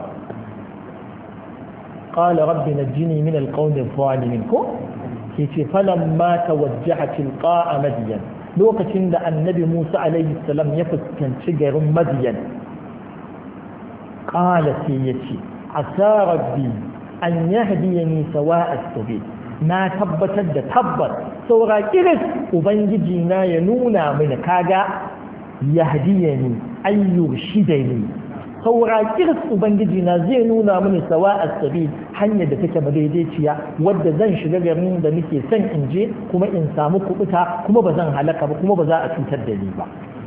qala rabbi najjini min alqawmi adh-dhalimin ko yace falamma tawajjaha tilqa'a madyan lokacin da annabi Musa alaihi salam ya fuskanci garin Madyan qala sai yace asa rabbi an yahdiyani sawa'a sabil na tabbatar da tabbas saura kiris ubangiji na ya nuna mini kaga yahdiyani ayyurshidani saura kiris ubangiji na zai nuna mini sawa'a sabil hanyar da take madaidaiciya wadda zan shiga garin da nake son in je kuma in samu kubuta kuma ba zan halaka ba kuma ba za a cutar da ni ba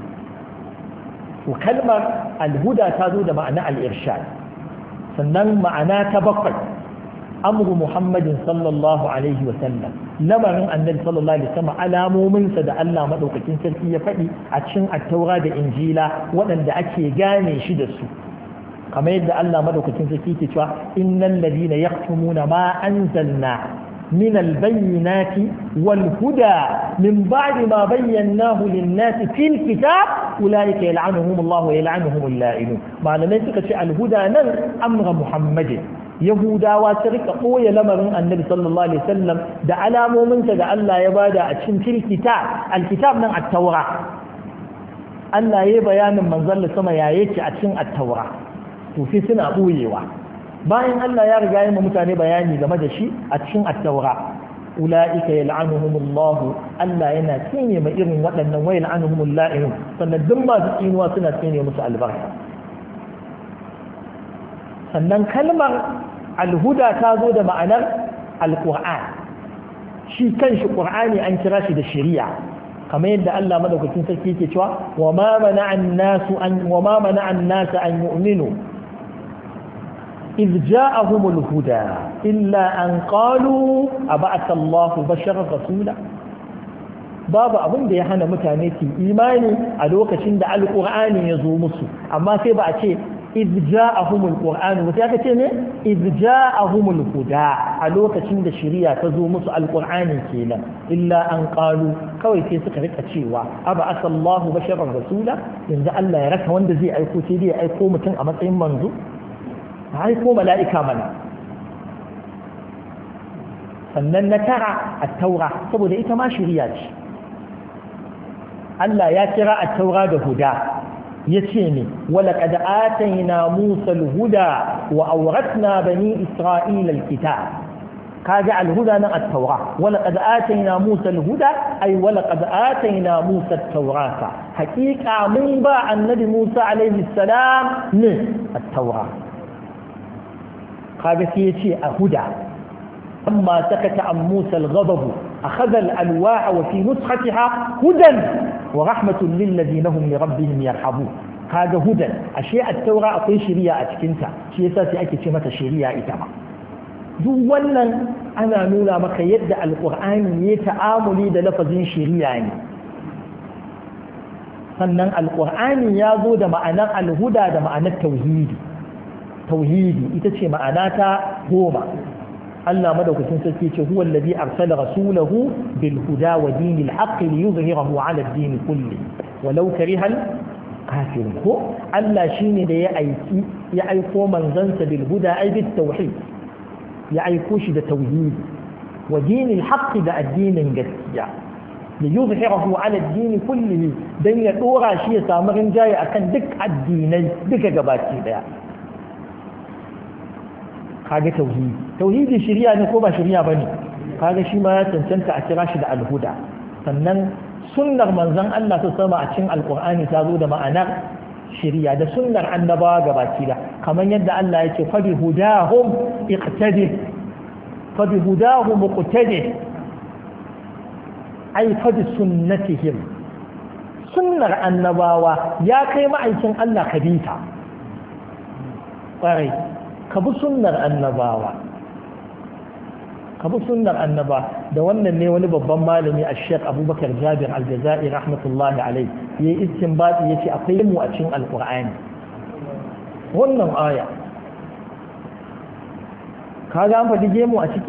to kalmar alhuda ta zo da ma'ana al-irshad sannan ma'ana ta bakwai amru muhammadin sallallahu alaihi wa sallam lamarin annabi sallallahu alaihi wasallam alamominsa da Allah madaukakin sarki ya faɗi a cikin at-taura da injila waɗanda ake gane shi da su kamar yadda Allah madaukakin sarki ke cewa innal ladina yaktumuna ma anzalna min albayyinati wal huda min ba'di ma bayyanahu lin-nasi fil kitab ulaika yal'anuhum Allah wa yal'anuhum al-la'inun malamai suka ce al-huda nan amra muhammadin yahudawa su rika ɓoye lamarin annabi sallallahu alaihi wasallam da alamominsa da Allah ya bada a cikin kitab alkitab nan at-taura Allah ya bayanin manzon sama ya yake a cikin at-taura to sai suna ɓoyewa bayan Allah ya riga ya mutane bayani game da shi a cikin at-taura ulaika yal'anuhumullahu Allah yana tsine ma irin waɗannan wa yal'anuhumul la'inun sannan duk masu tsinuwa suna tsine musu albarka sannan kalmar alhuda ta zo da ma'anar alƙur'an shi kanshi ƙur'ani an kira shi da shari'a kamar yadda Allah madaukakin sarki yake cewa wa ma mana'an nasu an yu'minu إذ جاءهم الهدى إلا أن قالوا أبعث الله بشرا رسولا babu abin da ya hana mutane su imani a lokacin da alƙur'ani ya zo musu amma sai ba a ce idh ja'ahumul qur'an sai aka ce ne idh ja'ahumul huda a lokacin da shari'a ta zo musu alqur'ani kenan illa an qalu kawai sai suka rika cewa aba asallahu basharan rasula yanzu Allah ya raka wanda zai aiko sai dai ya aiko mutum a matsayin manzo aiko mala'ika mana sannan na tara at-taura saboda ita ma shari'a ce Allah ya kira at-taura da huda yace ne wala qad atayna Musa al-huda wa awratna bani Isra'ila al-kitab kaga al-huda nan at-taura wala qad atayna Musa al-huda ay wala qad atayna Musa at-taurata haqiqa mun ba annabi Musa alayhi salam ne at-taura kaga sai yace a-huda amma sakata an Musa al-ghadab akhadha al-alwa'a wa fi nuskhatiha hudan wa rahmatun lil ladina hum li rabbihim yarhabun kaga hudan ashe at-taura akwai shari'a a cikin ta shi yasa sai ake ce mata shari'a ita ma duk wannan ana nuna maka yadda alqur'ani ya ta'amuli da lafazin shari'a ne sannan alqur'ani ya zo da ma'anar al-huda da ma'anar tauhidi ita ce ma'ana ta goma Allah madaukakin sarki ce huwa allazi arsala rasulahu bil huda wa dinil haqqi liyuzhirahu ala ad-din kulli walau karihal kafirun ko Allah shine da ya aiko manzansa bil huda ay bit tauhid ya aiko shi da tauhid wa dinil haqqi da addinin gaskiya liyuzhirahu ala ad-din kulli dan ya dora shi ya samu rinjaye akan duk addinai duka gabaki daya kaga tauhidi shari'a ne ko ba shari'a bane kaga shi ma ya cancanta a kira shi da alhuda sannan sunnar manzon Allah ta sama a cikin alqur'ani ta zo da ma'anar shari'a da sunnar annabawa gabaki da kamar yadda Allah yake fa bi hudahum iqtadi fa bi hudahum muqtadi ay fa bi sunnatihim sunnar annabawa ya kai ma'aikin Allah kabita ƙwarai ka bi sunnar annabawa da wannan ne wani babban malami a Sheikh Abubakar Jabir Al-Jazairi rahmatullahi alaihi yayi istinbati yace akwai mu a cikin Al-Qur'ani wannan aya kaga an faɗi gemu a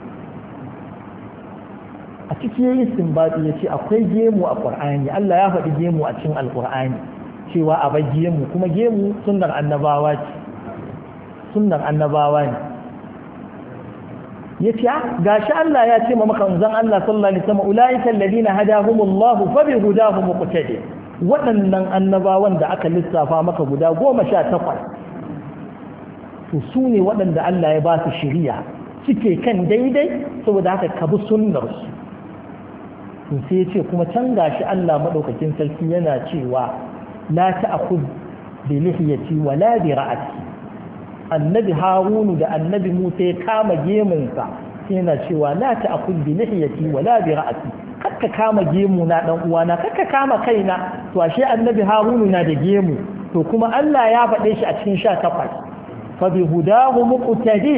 ciki yayi istinbati yace akwai gemu a Qur'ani Allah ya faɗi gemu a cikin Al-Qur'ani cewa a bar gemu kuma gemu sunnar annabawa ce sunnar annabawa ne yace gashi Allah ya ce ma manzon Allah sallallahu alaihi wasallam ulaika alladhina hadahumullahu fa bihudahum muqtadi waɗannan annabawan da aka lissafa maka guda 18 to su ne waɗanda Allah ya ba su shari'a suke kan daidai saboda haka ka bi sunnar su to sai yace kuma can gashi Allah madaukakin sarki yana cewa la ta'khudh bi lihiyati wala bi ra'ati annabi harunu da annabi musa ya kama gemunsa yana cewa la ta'kul bi lihiyati wala bi ra'si kakka kama gemu na dan uwana kakka kama kaina to ashe annabi harunu na da gemu to kuma Allah ya faɗe shi a cikin 18 fa bi hudahu muqtadi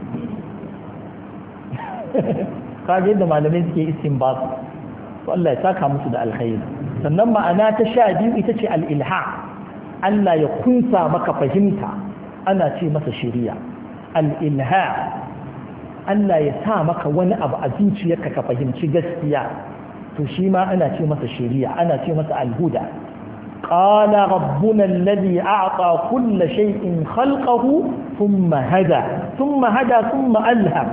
kaje da malamai suke istinbat to Allah ya saka musu da alkhairi sannan ma'ana ta 12 ita ce al-ilha Allah ya kunsa maka fahimta ana ce masa shari'a al-ilha Allah ya sa maka wani abu a zuciyarka ka fahimci gaskiya to shi ma ana ce masa shari'a ana ce masa al-huda qala rabbuna alladhi a'ta kulla shay'in khalqahu thumma hada thumma alham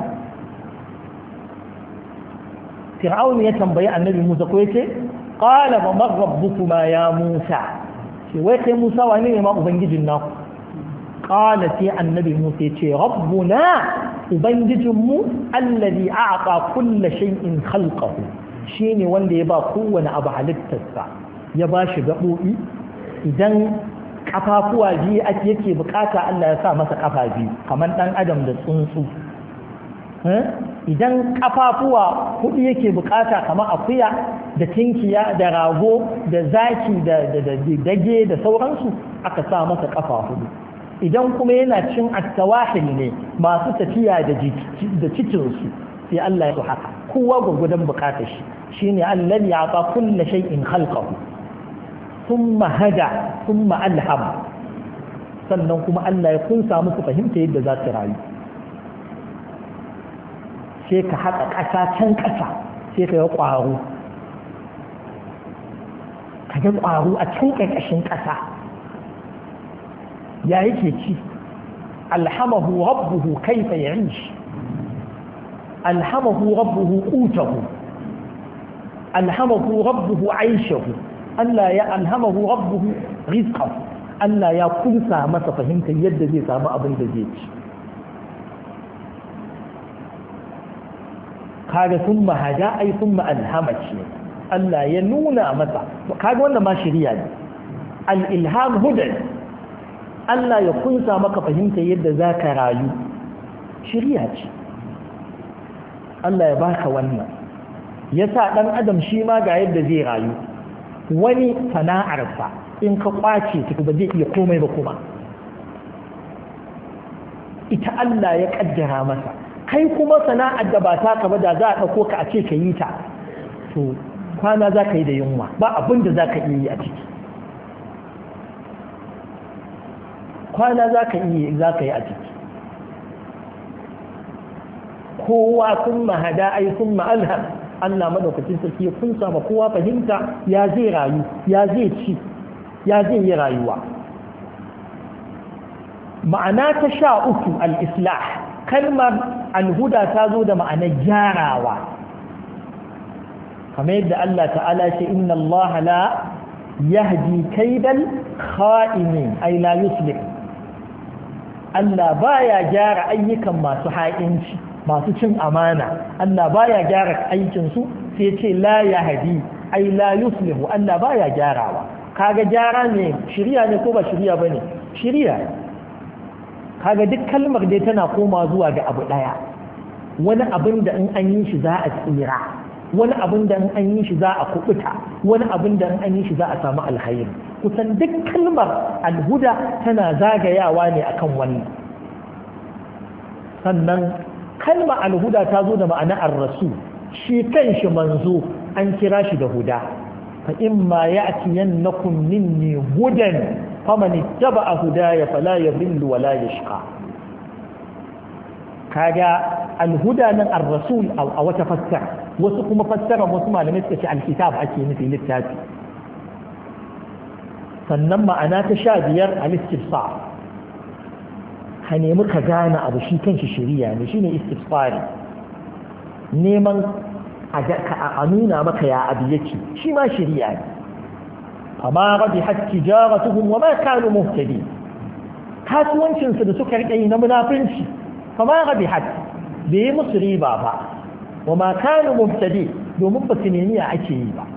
fir'aun ya tambayi annabi Musa ko yace qala ma rabbukuma ya Musa shi wai kai Musa wane ne ma ubangijin naku قال في النبي موسى ربنا ubangijinmu allazi a'ta kulli shay'in khalqahu shine wanda ya ba kowane abu halittarsa ya ba shi gabobi idan kafafuwa biyu yake bukata Allah ya sa masa kafa biyu kamar dan adam da tsuntsu idan kafafuwa hudu yake bukata kamar akuya da tinkiya da rago da zaki da dage da sauransu aka sa masa kafa hudu idan kuma yana cin attawahil ne masu tafiya da cikinsu sai Allah ya haka kowa gurgudan bukatar shi shine Allah ya ba kullu shay'in khalqahu thumma hada thumma alham sannan kuma Allah ya kunsa musu fahimta yadda za su rayu. Sai ka haƙa ƙasa can ƙasa sai ka yi ƙwaro, ka ga ƙwaro a can ƙarƙashin ƙasa ya yake ci. alhamahu rabbuhu kaifa ya'ish, alhamahu rabbuhu qutahu, alhamahu rabbuhu aishahu, Allah ya alhamahu rabbuhu rizqahu, Allah ya kunsa masa fahimtar yadda zai samu abin da zai ci. kaga thumma hada ay thumma alhama ce, Allah ya nuna masa. kaga wannan ma shari'a ne, al-ilham hudan, Allah ya kunsa maka fahimtar yadda zaka rayu, shari'a ce. Allah ya baka wannan, yasa dan adam shi ma ga yadda zai rayu. Wani sana'arsa in ka kwace ta ba zai iya komai ba, kuma ita Allah ya kaddara masa. Kai kuma sana'ar da ba ta ka ba, da za a ɗauko ka a ce ka yi ta, to kwana za ka yi da yunwa, ba abin da za ka iya yi a ciki. Kwana za ka yi a ciki. Kowa sun mahada ai sun ma'alham, Allah madaukakin sarki ya kunsa ma kowa fahimta ya zai rayu, ya zai ci, ya zai yi rayuwa. Ma'ana ta 13 al-islah, kalmar alhuda ta zo da ma'anar gyarawa, kamar yadda Allah ta'ala ce inna Allah la yahdi kaidal kha'inin ay la yuslih. Allah baya gyara ayyukan masu ha'inci, masu cin amana. Allah baya gyara aikin su, sai ce la yahdi ay la yuslihu, Allah baya gyarawa. Kaga gyara ne shiriya ne ko ba shiriya bane? Shiriya. Kaga duk kalmar dai tana koma zuwa ga abu daya, wani abin da in an yi shi za a tsira, wani abin da in an yi shi za a kubuta, wani abin da in an yi shi za a samu alkhairi. Kusan duk kalmar alhuda tana zagayawa ne akan wannan. Sannan kalmar alhuda ta zo da ma'ana ar-rasul, shi kanshi manzo an kira shi da huda. fa imma ya'tiyannakum minni hudan faman ittaba'a hudaya fala yadhillu wala yashqa. kaga alhuda nan ar-rasul a wata fassara, wasu kuma fassara wasu malamai suka ce alkitab ake nufi, littafi. sannan ma'ana ta 15 al-istifsar, ka nemi ka gane abu shi kanshi shari'a ne, shine istifsari, neman a nuna maka ya abu yake, shi ma shari'a ne. amma rabihat tijaratuhum wa ma kanu muhtadin, kasuwancin su da suka rike na munafinci, fama rabihat bai yi musu riba ba, wa ma kanu muhtadin domin ba su nemi ake yi ba.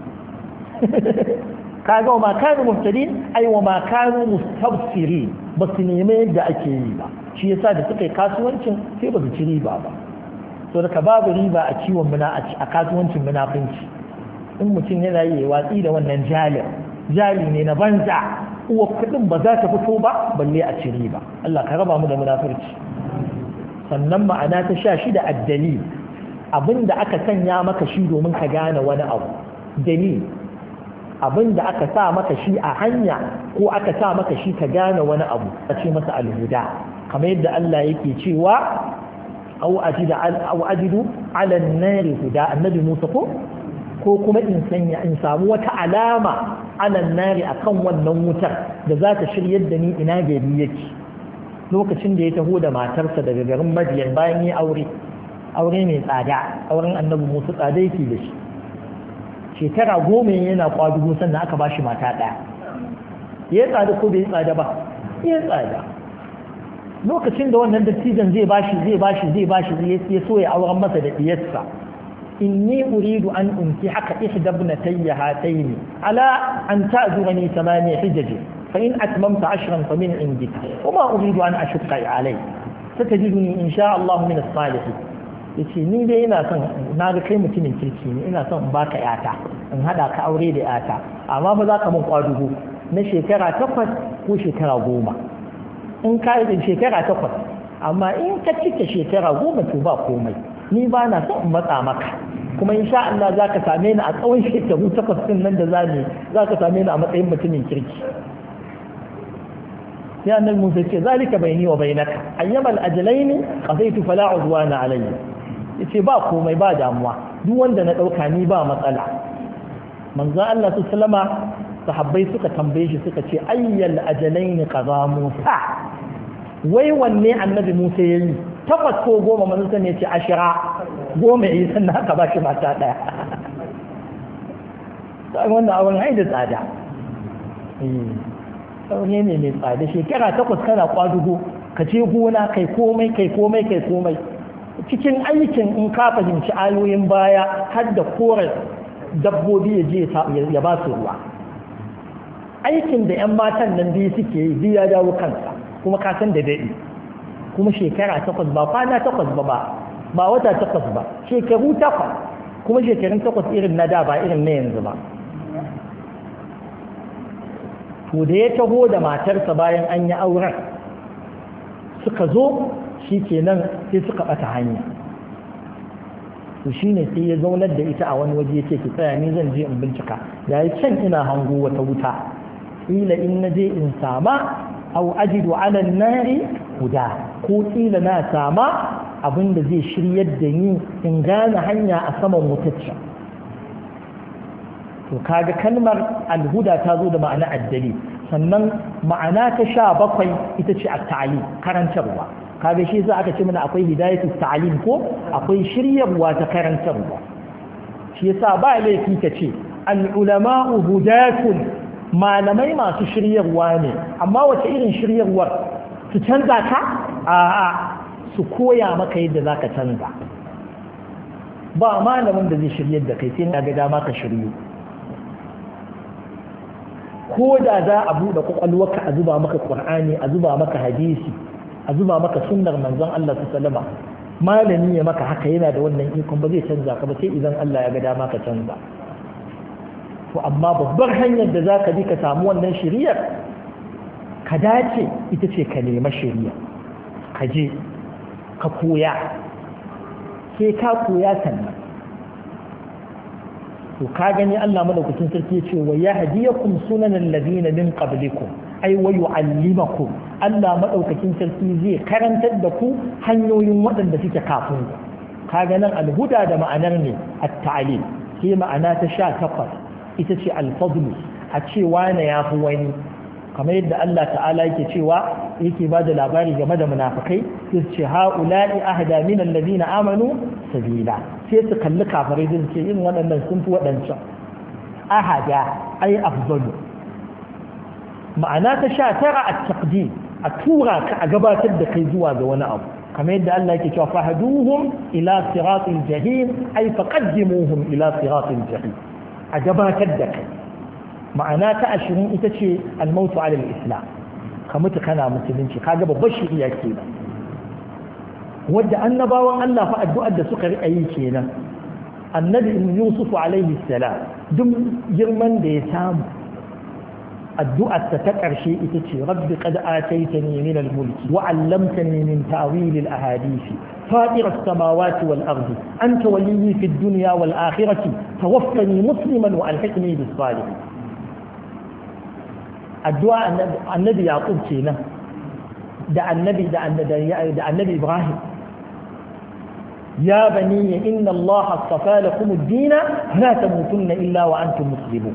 kaga wa ma kanu muhtadin ai wa ma kanu mustabsirin, ba su nemi yadda ake yi ba, shi yasa da suka yi kasuwancin sai ba su ci riba ba. to daga babu riba a ciwon a kasuwancin munafinci. in mutum yana yi watsi da wannan jali ne na banza, uwa kudin ba za ta fito ba balle a ci riba. Allah ka raba mu da munafirci. sannan ma'ana ta 16 addalil, abinda aka sanya maka shi domin ka gane wani abu, dalil, abinda aka sa maka shi a hanya ko aka sa maka shi ka gane wani abu, a ce masa alhuda. kamar yadda Allah yake cewa أو أجد على النار هدى النبي موسى ko kuma in samu wata alama ala nari akan wannan wutar da za ta shiryar da ni ina gari yake. lokacin da ya taho da matarsa daga garin Madiyan bayan ya aure mai tsada, auren annabi Musa tsada yake da shi, shekara 10 yana kwadugo sannan aka bashi mata ɗaya. ya tsada ko bai tsada ba? ya tsada. lokacin da wannan dattijan zai bashi ya so ya auren masa da diyarsa, inni uridu an unki haka ihda ibnatayya hatayn ala an ta'zurani 8 hijaj fa in atmamta 10 fa min indika wama uridu an ashqa alay satajiduni insha Allah min as-salihin. yace ni dai ina son, na ga kai mutumin kirki ne, ina son in baka yata, in hada ka aure da yata, amma ba za ka mun kwadugo na shekara 8 ko shekara 10. in ka yi shekara 8, amma in ka cike shekara 10 to ba komai, ni ba na son in matsa maka, kuma insha Allah za ka same ni a tsawon shekaru 8 din nan da za ka same ni a matsayin mutumin kirki. sai annabi Musa ce zalika baini wa bainaka ayyamal ajalaini qadaytu fala udwana alayya yace ba komai ba damuwa duk wanda na dauka ni ba matsala manzo Allah sallama sahabbai suka tambaye shi suka ce ayyal ajalaini qada Musa wai wanne annabi Musa yayi 8 ko 10 manzo ne ce 10 10 yi sannan haka ba shi mata daya sai wannan abin haida tsada saune ne mai tsada shekara 8 kana kwadugo ka ce gona kai komai cikin aikin in ka fahimci ayoyin baya har da kore dabbobi ya je ya ba su ruwa aikin da 'yan matan nan biyu suke yi biyu ya dawo kansa kuma ka san da daɗi kuma shekara 8 ba kwana 8 ba wata 8 ba shekaru 8 kuma shekarun 8 irin na da ba irin na yanzu ba to da ya taho da matarsa bayan an yi auren suka zo shi kenan sai suka bata hanya to shi ne sai ya zaunar da ita a wani waje ya ce ki tsaya ni zan je in bincika ya yi can ina hango wata wuta ƙila in na je in sama au ajidu ala nari guda ko ƙila na sama abin da zai shiryar da ni in gane hanya a saman wutacce to kaga kalmar alhuda ta zo da ma'ana addali sannan ma'ana ta 17 ita ce at-ta'lim karantarwa kaga shi za aka ce mana akwai hidayatu ta'lim ko akwai shiryarwa ta karantarwa shi yasa ba laifi ka ce al-ulama'u hudatun malamai masu shiryarwa ne amma wace irin shiryarwar su canza ka a'a su koya maka yadda zaka canza ba malamin da zai shiryar da kai sai na ga dama ka shiryu ko da za a buɗe kwakwalwarka a zuba maka ƙur'ani a zuba maka hadisi a zuba maka sunnar manzon Allah sallama malami ya maka haka yana da wannan ikon ba zai canza ka ba sai idan Allah ya ga dama ka canza to amma babbar hanyar da za ka bi ka samu wannan shiriyar ka dace ita ce ka nema shiriya ka je ka koya sai ka koya sannan to ka gani Allah madaukakin sarki ya ce wa yahdiyakum sunanal ladina min qablikum ay wa yu'allimakum Allah madaukakin sarki zai karantar da ku hanyoyin waɗanda suke kafin ku ka ga nan alhuda da ma'anar ne at-ta'lim sai ma'ana ta 18 ita ce al-fadl a ce wani yafi wani kamar yadda Allah ta'ala yake cewa yake ba da labari game da munafikai sai ce ha'ula'i ahda min alladhina amanu sabila sai su kalli kafirai din ce irin waɗannan sun fi waɗancan ahada ai afdalu ma'ana ta 19 at-taqdim a tura ka a gabatar da kai zuwa ga wani abu kamar yadda Allah yake cewa fahaduhum ila siratil jahim ay faqaddimuhum ila siratil jahim a gabatar da kai ma'ana ta 20 ita ce al-mautu ala al-islam ka mutu kana musulunci kaga babbar shiriya kenan wadda annabawan Allah fa addu'ar da suka riƙa yi kenan annabi Yusuf alaihi salam duk girman da ya samu addu'ar ta ƙarshe ita ce rabbi qad ataitani min al-mulki wa 'allamtani min ta'wil al-ahadith fatir as-samawati wal ardi anta waliyyi fid dunya wal akhirati tawaffani musliman wa alhiqni bis salihin addu'a annabi yaqub kenan da annabi ibrahim ya bani inna allaha astafa lakum ad-din la tamutunna illa wa antum muslimun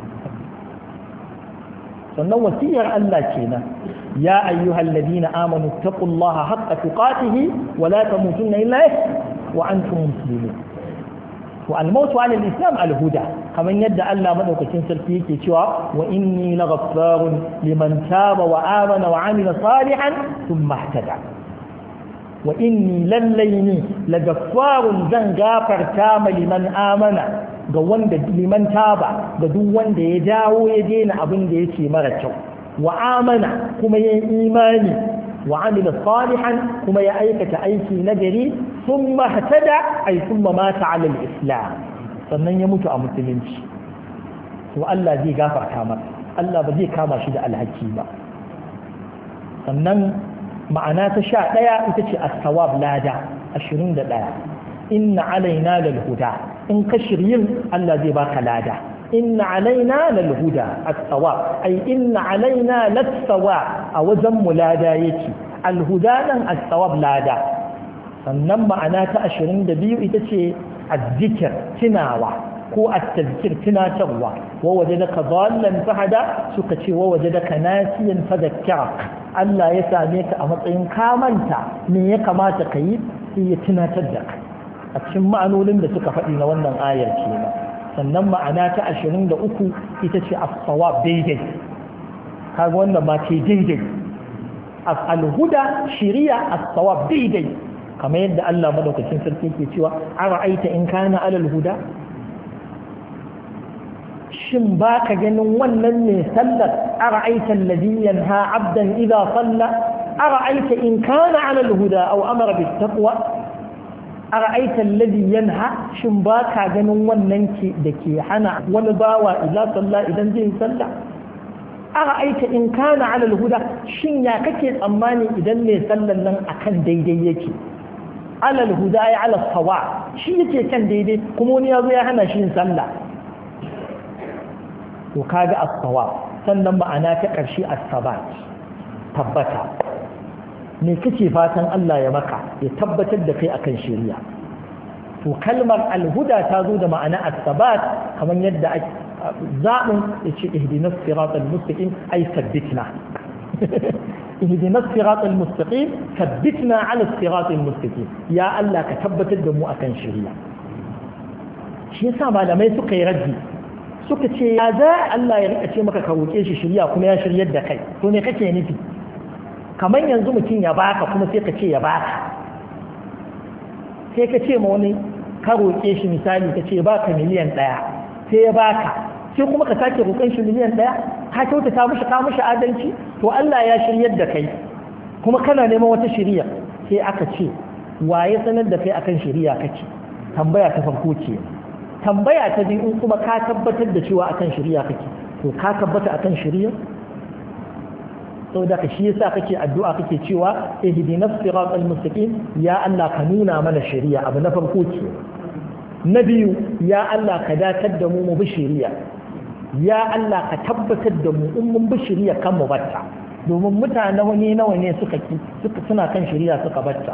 sannan wasiyar Allah kenan ya ayyuhal ladina amanu taqullaha haqqa tuqatih wa la tamutunna illa wa antum muslimun wa al-maut 'ala al-islam al-huda kaman yadda Allah madaukakin sarki yake cewa wa inni laghaffarun liman taba wa amana wa 'amila salihan thumma ihtada wa inni lallaini laghaffarun zan gafarta ma liman amana ga wanda liman taba ga duk wanda ya dawo ya daina abin da yake mara kyau wa amana kuma ya imani wa 'amila salihan kuma ya aikata aiki nagari ثم اهتدى أي ثم مات على الإسلام sannan ya mutu a musulunci to Allah zai gafarta masa Allah ba zai kama shi da alhaki ba sannan ma'ana ta 11 ita ce as-sawab lada 21 inna alaina lal huda in ka shiryin Allah zai baka lada inna alaina lal huda as-sawab ai inna alaina lat-sawab a wajen mu lada yake al-huda nan as-sawab lada sannan ma'ana ta 22 ita ce az-zikr tunawa ko at-tadhkir tunatarwa wa wajadaka dhallan fahada suka ce wa wajadaka nasiyan fadhakkarak Allah ya same ka a matsayin kamanta me ya kamata ka yi sai ya tunatar da kai a cikin ma'anonin da suka faɗi na wannan ayar kenan sannan ma'ana ta 23 ita ce as-sawab daidai kaga wannan ma ce daidai al-huda shiriya as-sawab daidai kamar yadda Allah madaukakin sarki ke cewa ara'aita in kana alal huda shin baka ganin wannan ne sallar ara'aita alladhi yanha 'abdan idha salla ara'aita in kana alal huda aw amara bit taqwa ara'aita alladhi yanha shin baka ganin wannan da ke hana wani bawa idza salla idan zai salla ara'aita in kana alal huda shin ya kake tsammani idan ne sallan nan akan daidai yake alal huda ya ala sawa shi yake kan daidai kuma wani yazo ya hana shi yin sallah to kaga as-sawa sannan ma'ana ta karshe as-sabat tabbata me kake fatan Allah ya maka ya tabbatar da kai akan shari'a to kalmar al-huda ta zo da ma'ana as-sabat kamar yadda zaɓin yace ihdinas siratal mustaqim ay sabbitna اهدنا الصراط المستقيم ثبتنا على الصراط المستقيم يا الله كتبتر da mu akan shari'a shi yasa malamai suka yi raddi suka ce ya za Allah ya rika ce maka ka roke shi shari'a kuma ya shiryar da kai to me kake nufi kamar yanzu mutum ya baka kuma sai ka ce ya baka sai ka ce ma wani ka roke shi misali ka ce baka miliyan 1 sai ya baka sai kuma ka sake roƙon shi miliyan 1 ka kyautata mishi ka mishi adalci to Allah ya shiryar da kai kuma kana neman wata shiriya sai aka ce waye sanar da kai akan shiriya kake tambaya ta farko ce tambaya ta biyu in kuma ka tabbatar da cewa akan shiriya kake to ka tabbata akan shiriya saboda ka shi yasa kake addu'a kake cewa ihdinas siratal mustaqim ya Allah ka nuna mana shiriya abu na farko ce na biyu ya Allah ka datar da mu bi shiriya ya Allah ka tabbatar da mu in mun bi shari'a kan mu batta domin mutane nawa ne suka suna kan shari'a suka batta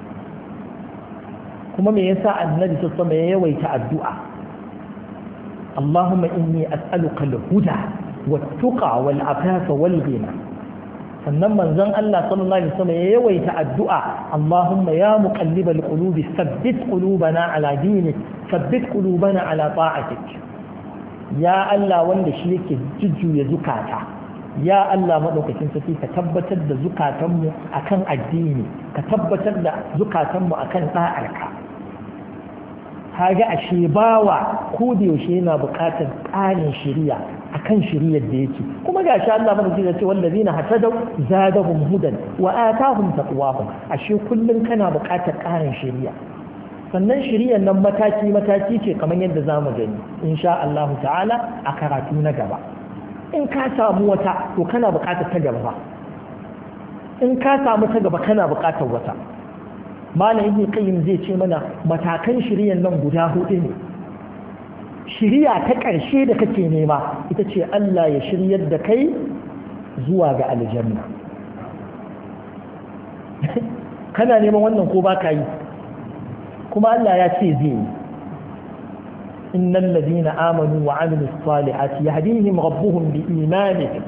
kuma me yasa annabi sallallahu alaihi ya yawaita addu'a Allahumma inni as'aluka al-huda wat-tuqa wal-afafa wal-ghina sannan manzon Allah sallallahu alaihi wasallam ya yawaita addu'a Allahumma ya muqallibal qulubi thabbit qulubana ala dinik thabbit qulubana ala ta'atik ya Allah wanda shi yake jujjuya zukata ya Allah madaukakin sarki ka tabbatar da zukatanmu akan addini ka tabbatar da zukatanmu akan da'arka kaga ashe bawa ko da yaushe yana buƙatar ƙarin shari'a akan shari'ar da yake kuma gashi Allah madaukakin ya ce wallazina hatadaw zadahum hudan wa atahum taqwahum ashe kullun kana buƙatar ƙarin shari'a sannan shiriyar nan mataki-mataki ce kamar yadda za mu gani insha Allah ta'ala a karatu na gaba in ka samu wata to kana buƙatar ta gaba in ka samu ta gaba kana buƙatar wata malam ibn qayyim zai ce mana matakan shiriyar nan guda 4 ne shiriya ta ƙarshe da kake nema ita ce Allah ya shiryar da kai zuwa ga aljanna kana neman wannan ko baka yi kuma Allah ya ce zai yi innal ladina amanu wa amilus salihati yahdihim rabbuhum bi imanihim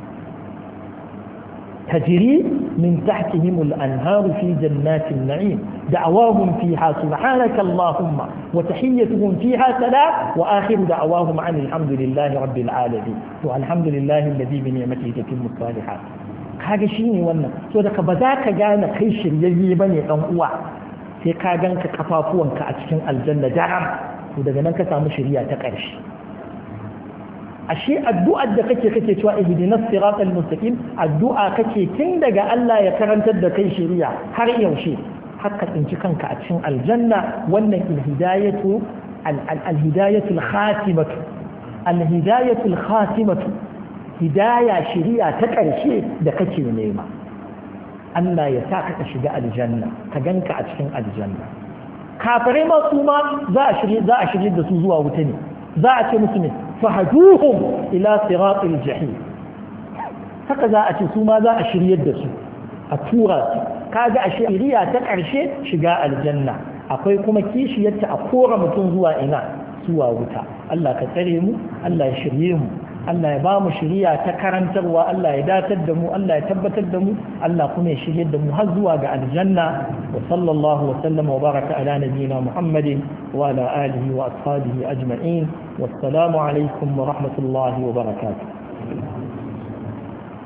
tajri min tahtihim al-anharu fi jannatin na'im da'awahum fiha subhanaka allahumma wa tahiyyatuhum fiha salam wa akhiru da'awahum alhamdulillahi rabbil alamin to alhamdulillahi alladhi bi ni'matihi tatimmu as-salihat kaga shine wannan so daga ba za ka gane kai shiryayye bane dan uwa sai ka ganka kafafuwanka a cikin aljanna daram to daga nan ka samu shari'a ta ƙarshe ashe addu'ar da kake cewa ihdinas siratal mustaqim addu'a kake tun daga Allah ya karantar da kai shari'a har yaushe haka tsinci kanka a cikin aljanna wannan alhidayatul khatimatu alhidayatul khatimatu hidaya shari'a ta ƙarshe da kake nema Allah ya sa ka shiga aljanna ka ganka a cikin aljanna kafirai ma su ma za a shirye da su zuwa wuta ne za a ce musu ne fahduhum ila siratil jahim haka za a ce su ma za a shiryar da su a tura su kaga a shiriya ta ƙarshe shiga aljanna akwai kuma kishiyarta a kora mutum zuwa ina zuwa wuta Allah ka tsare mu Allah ya shirye mu Allah ya ba mu shiriya ta karantarwa Allah ya datar da mu Allah ya tabbatar da mu Allah kuma ya shirye da mu har zuwa ga aljanna wa sallallahu wa sallama wa baraka ala nabiyyina Muhammadin wa ala alihi wa ashabihi ajma'in wassalamu alaikum wa rahmatullahi wa barakatuh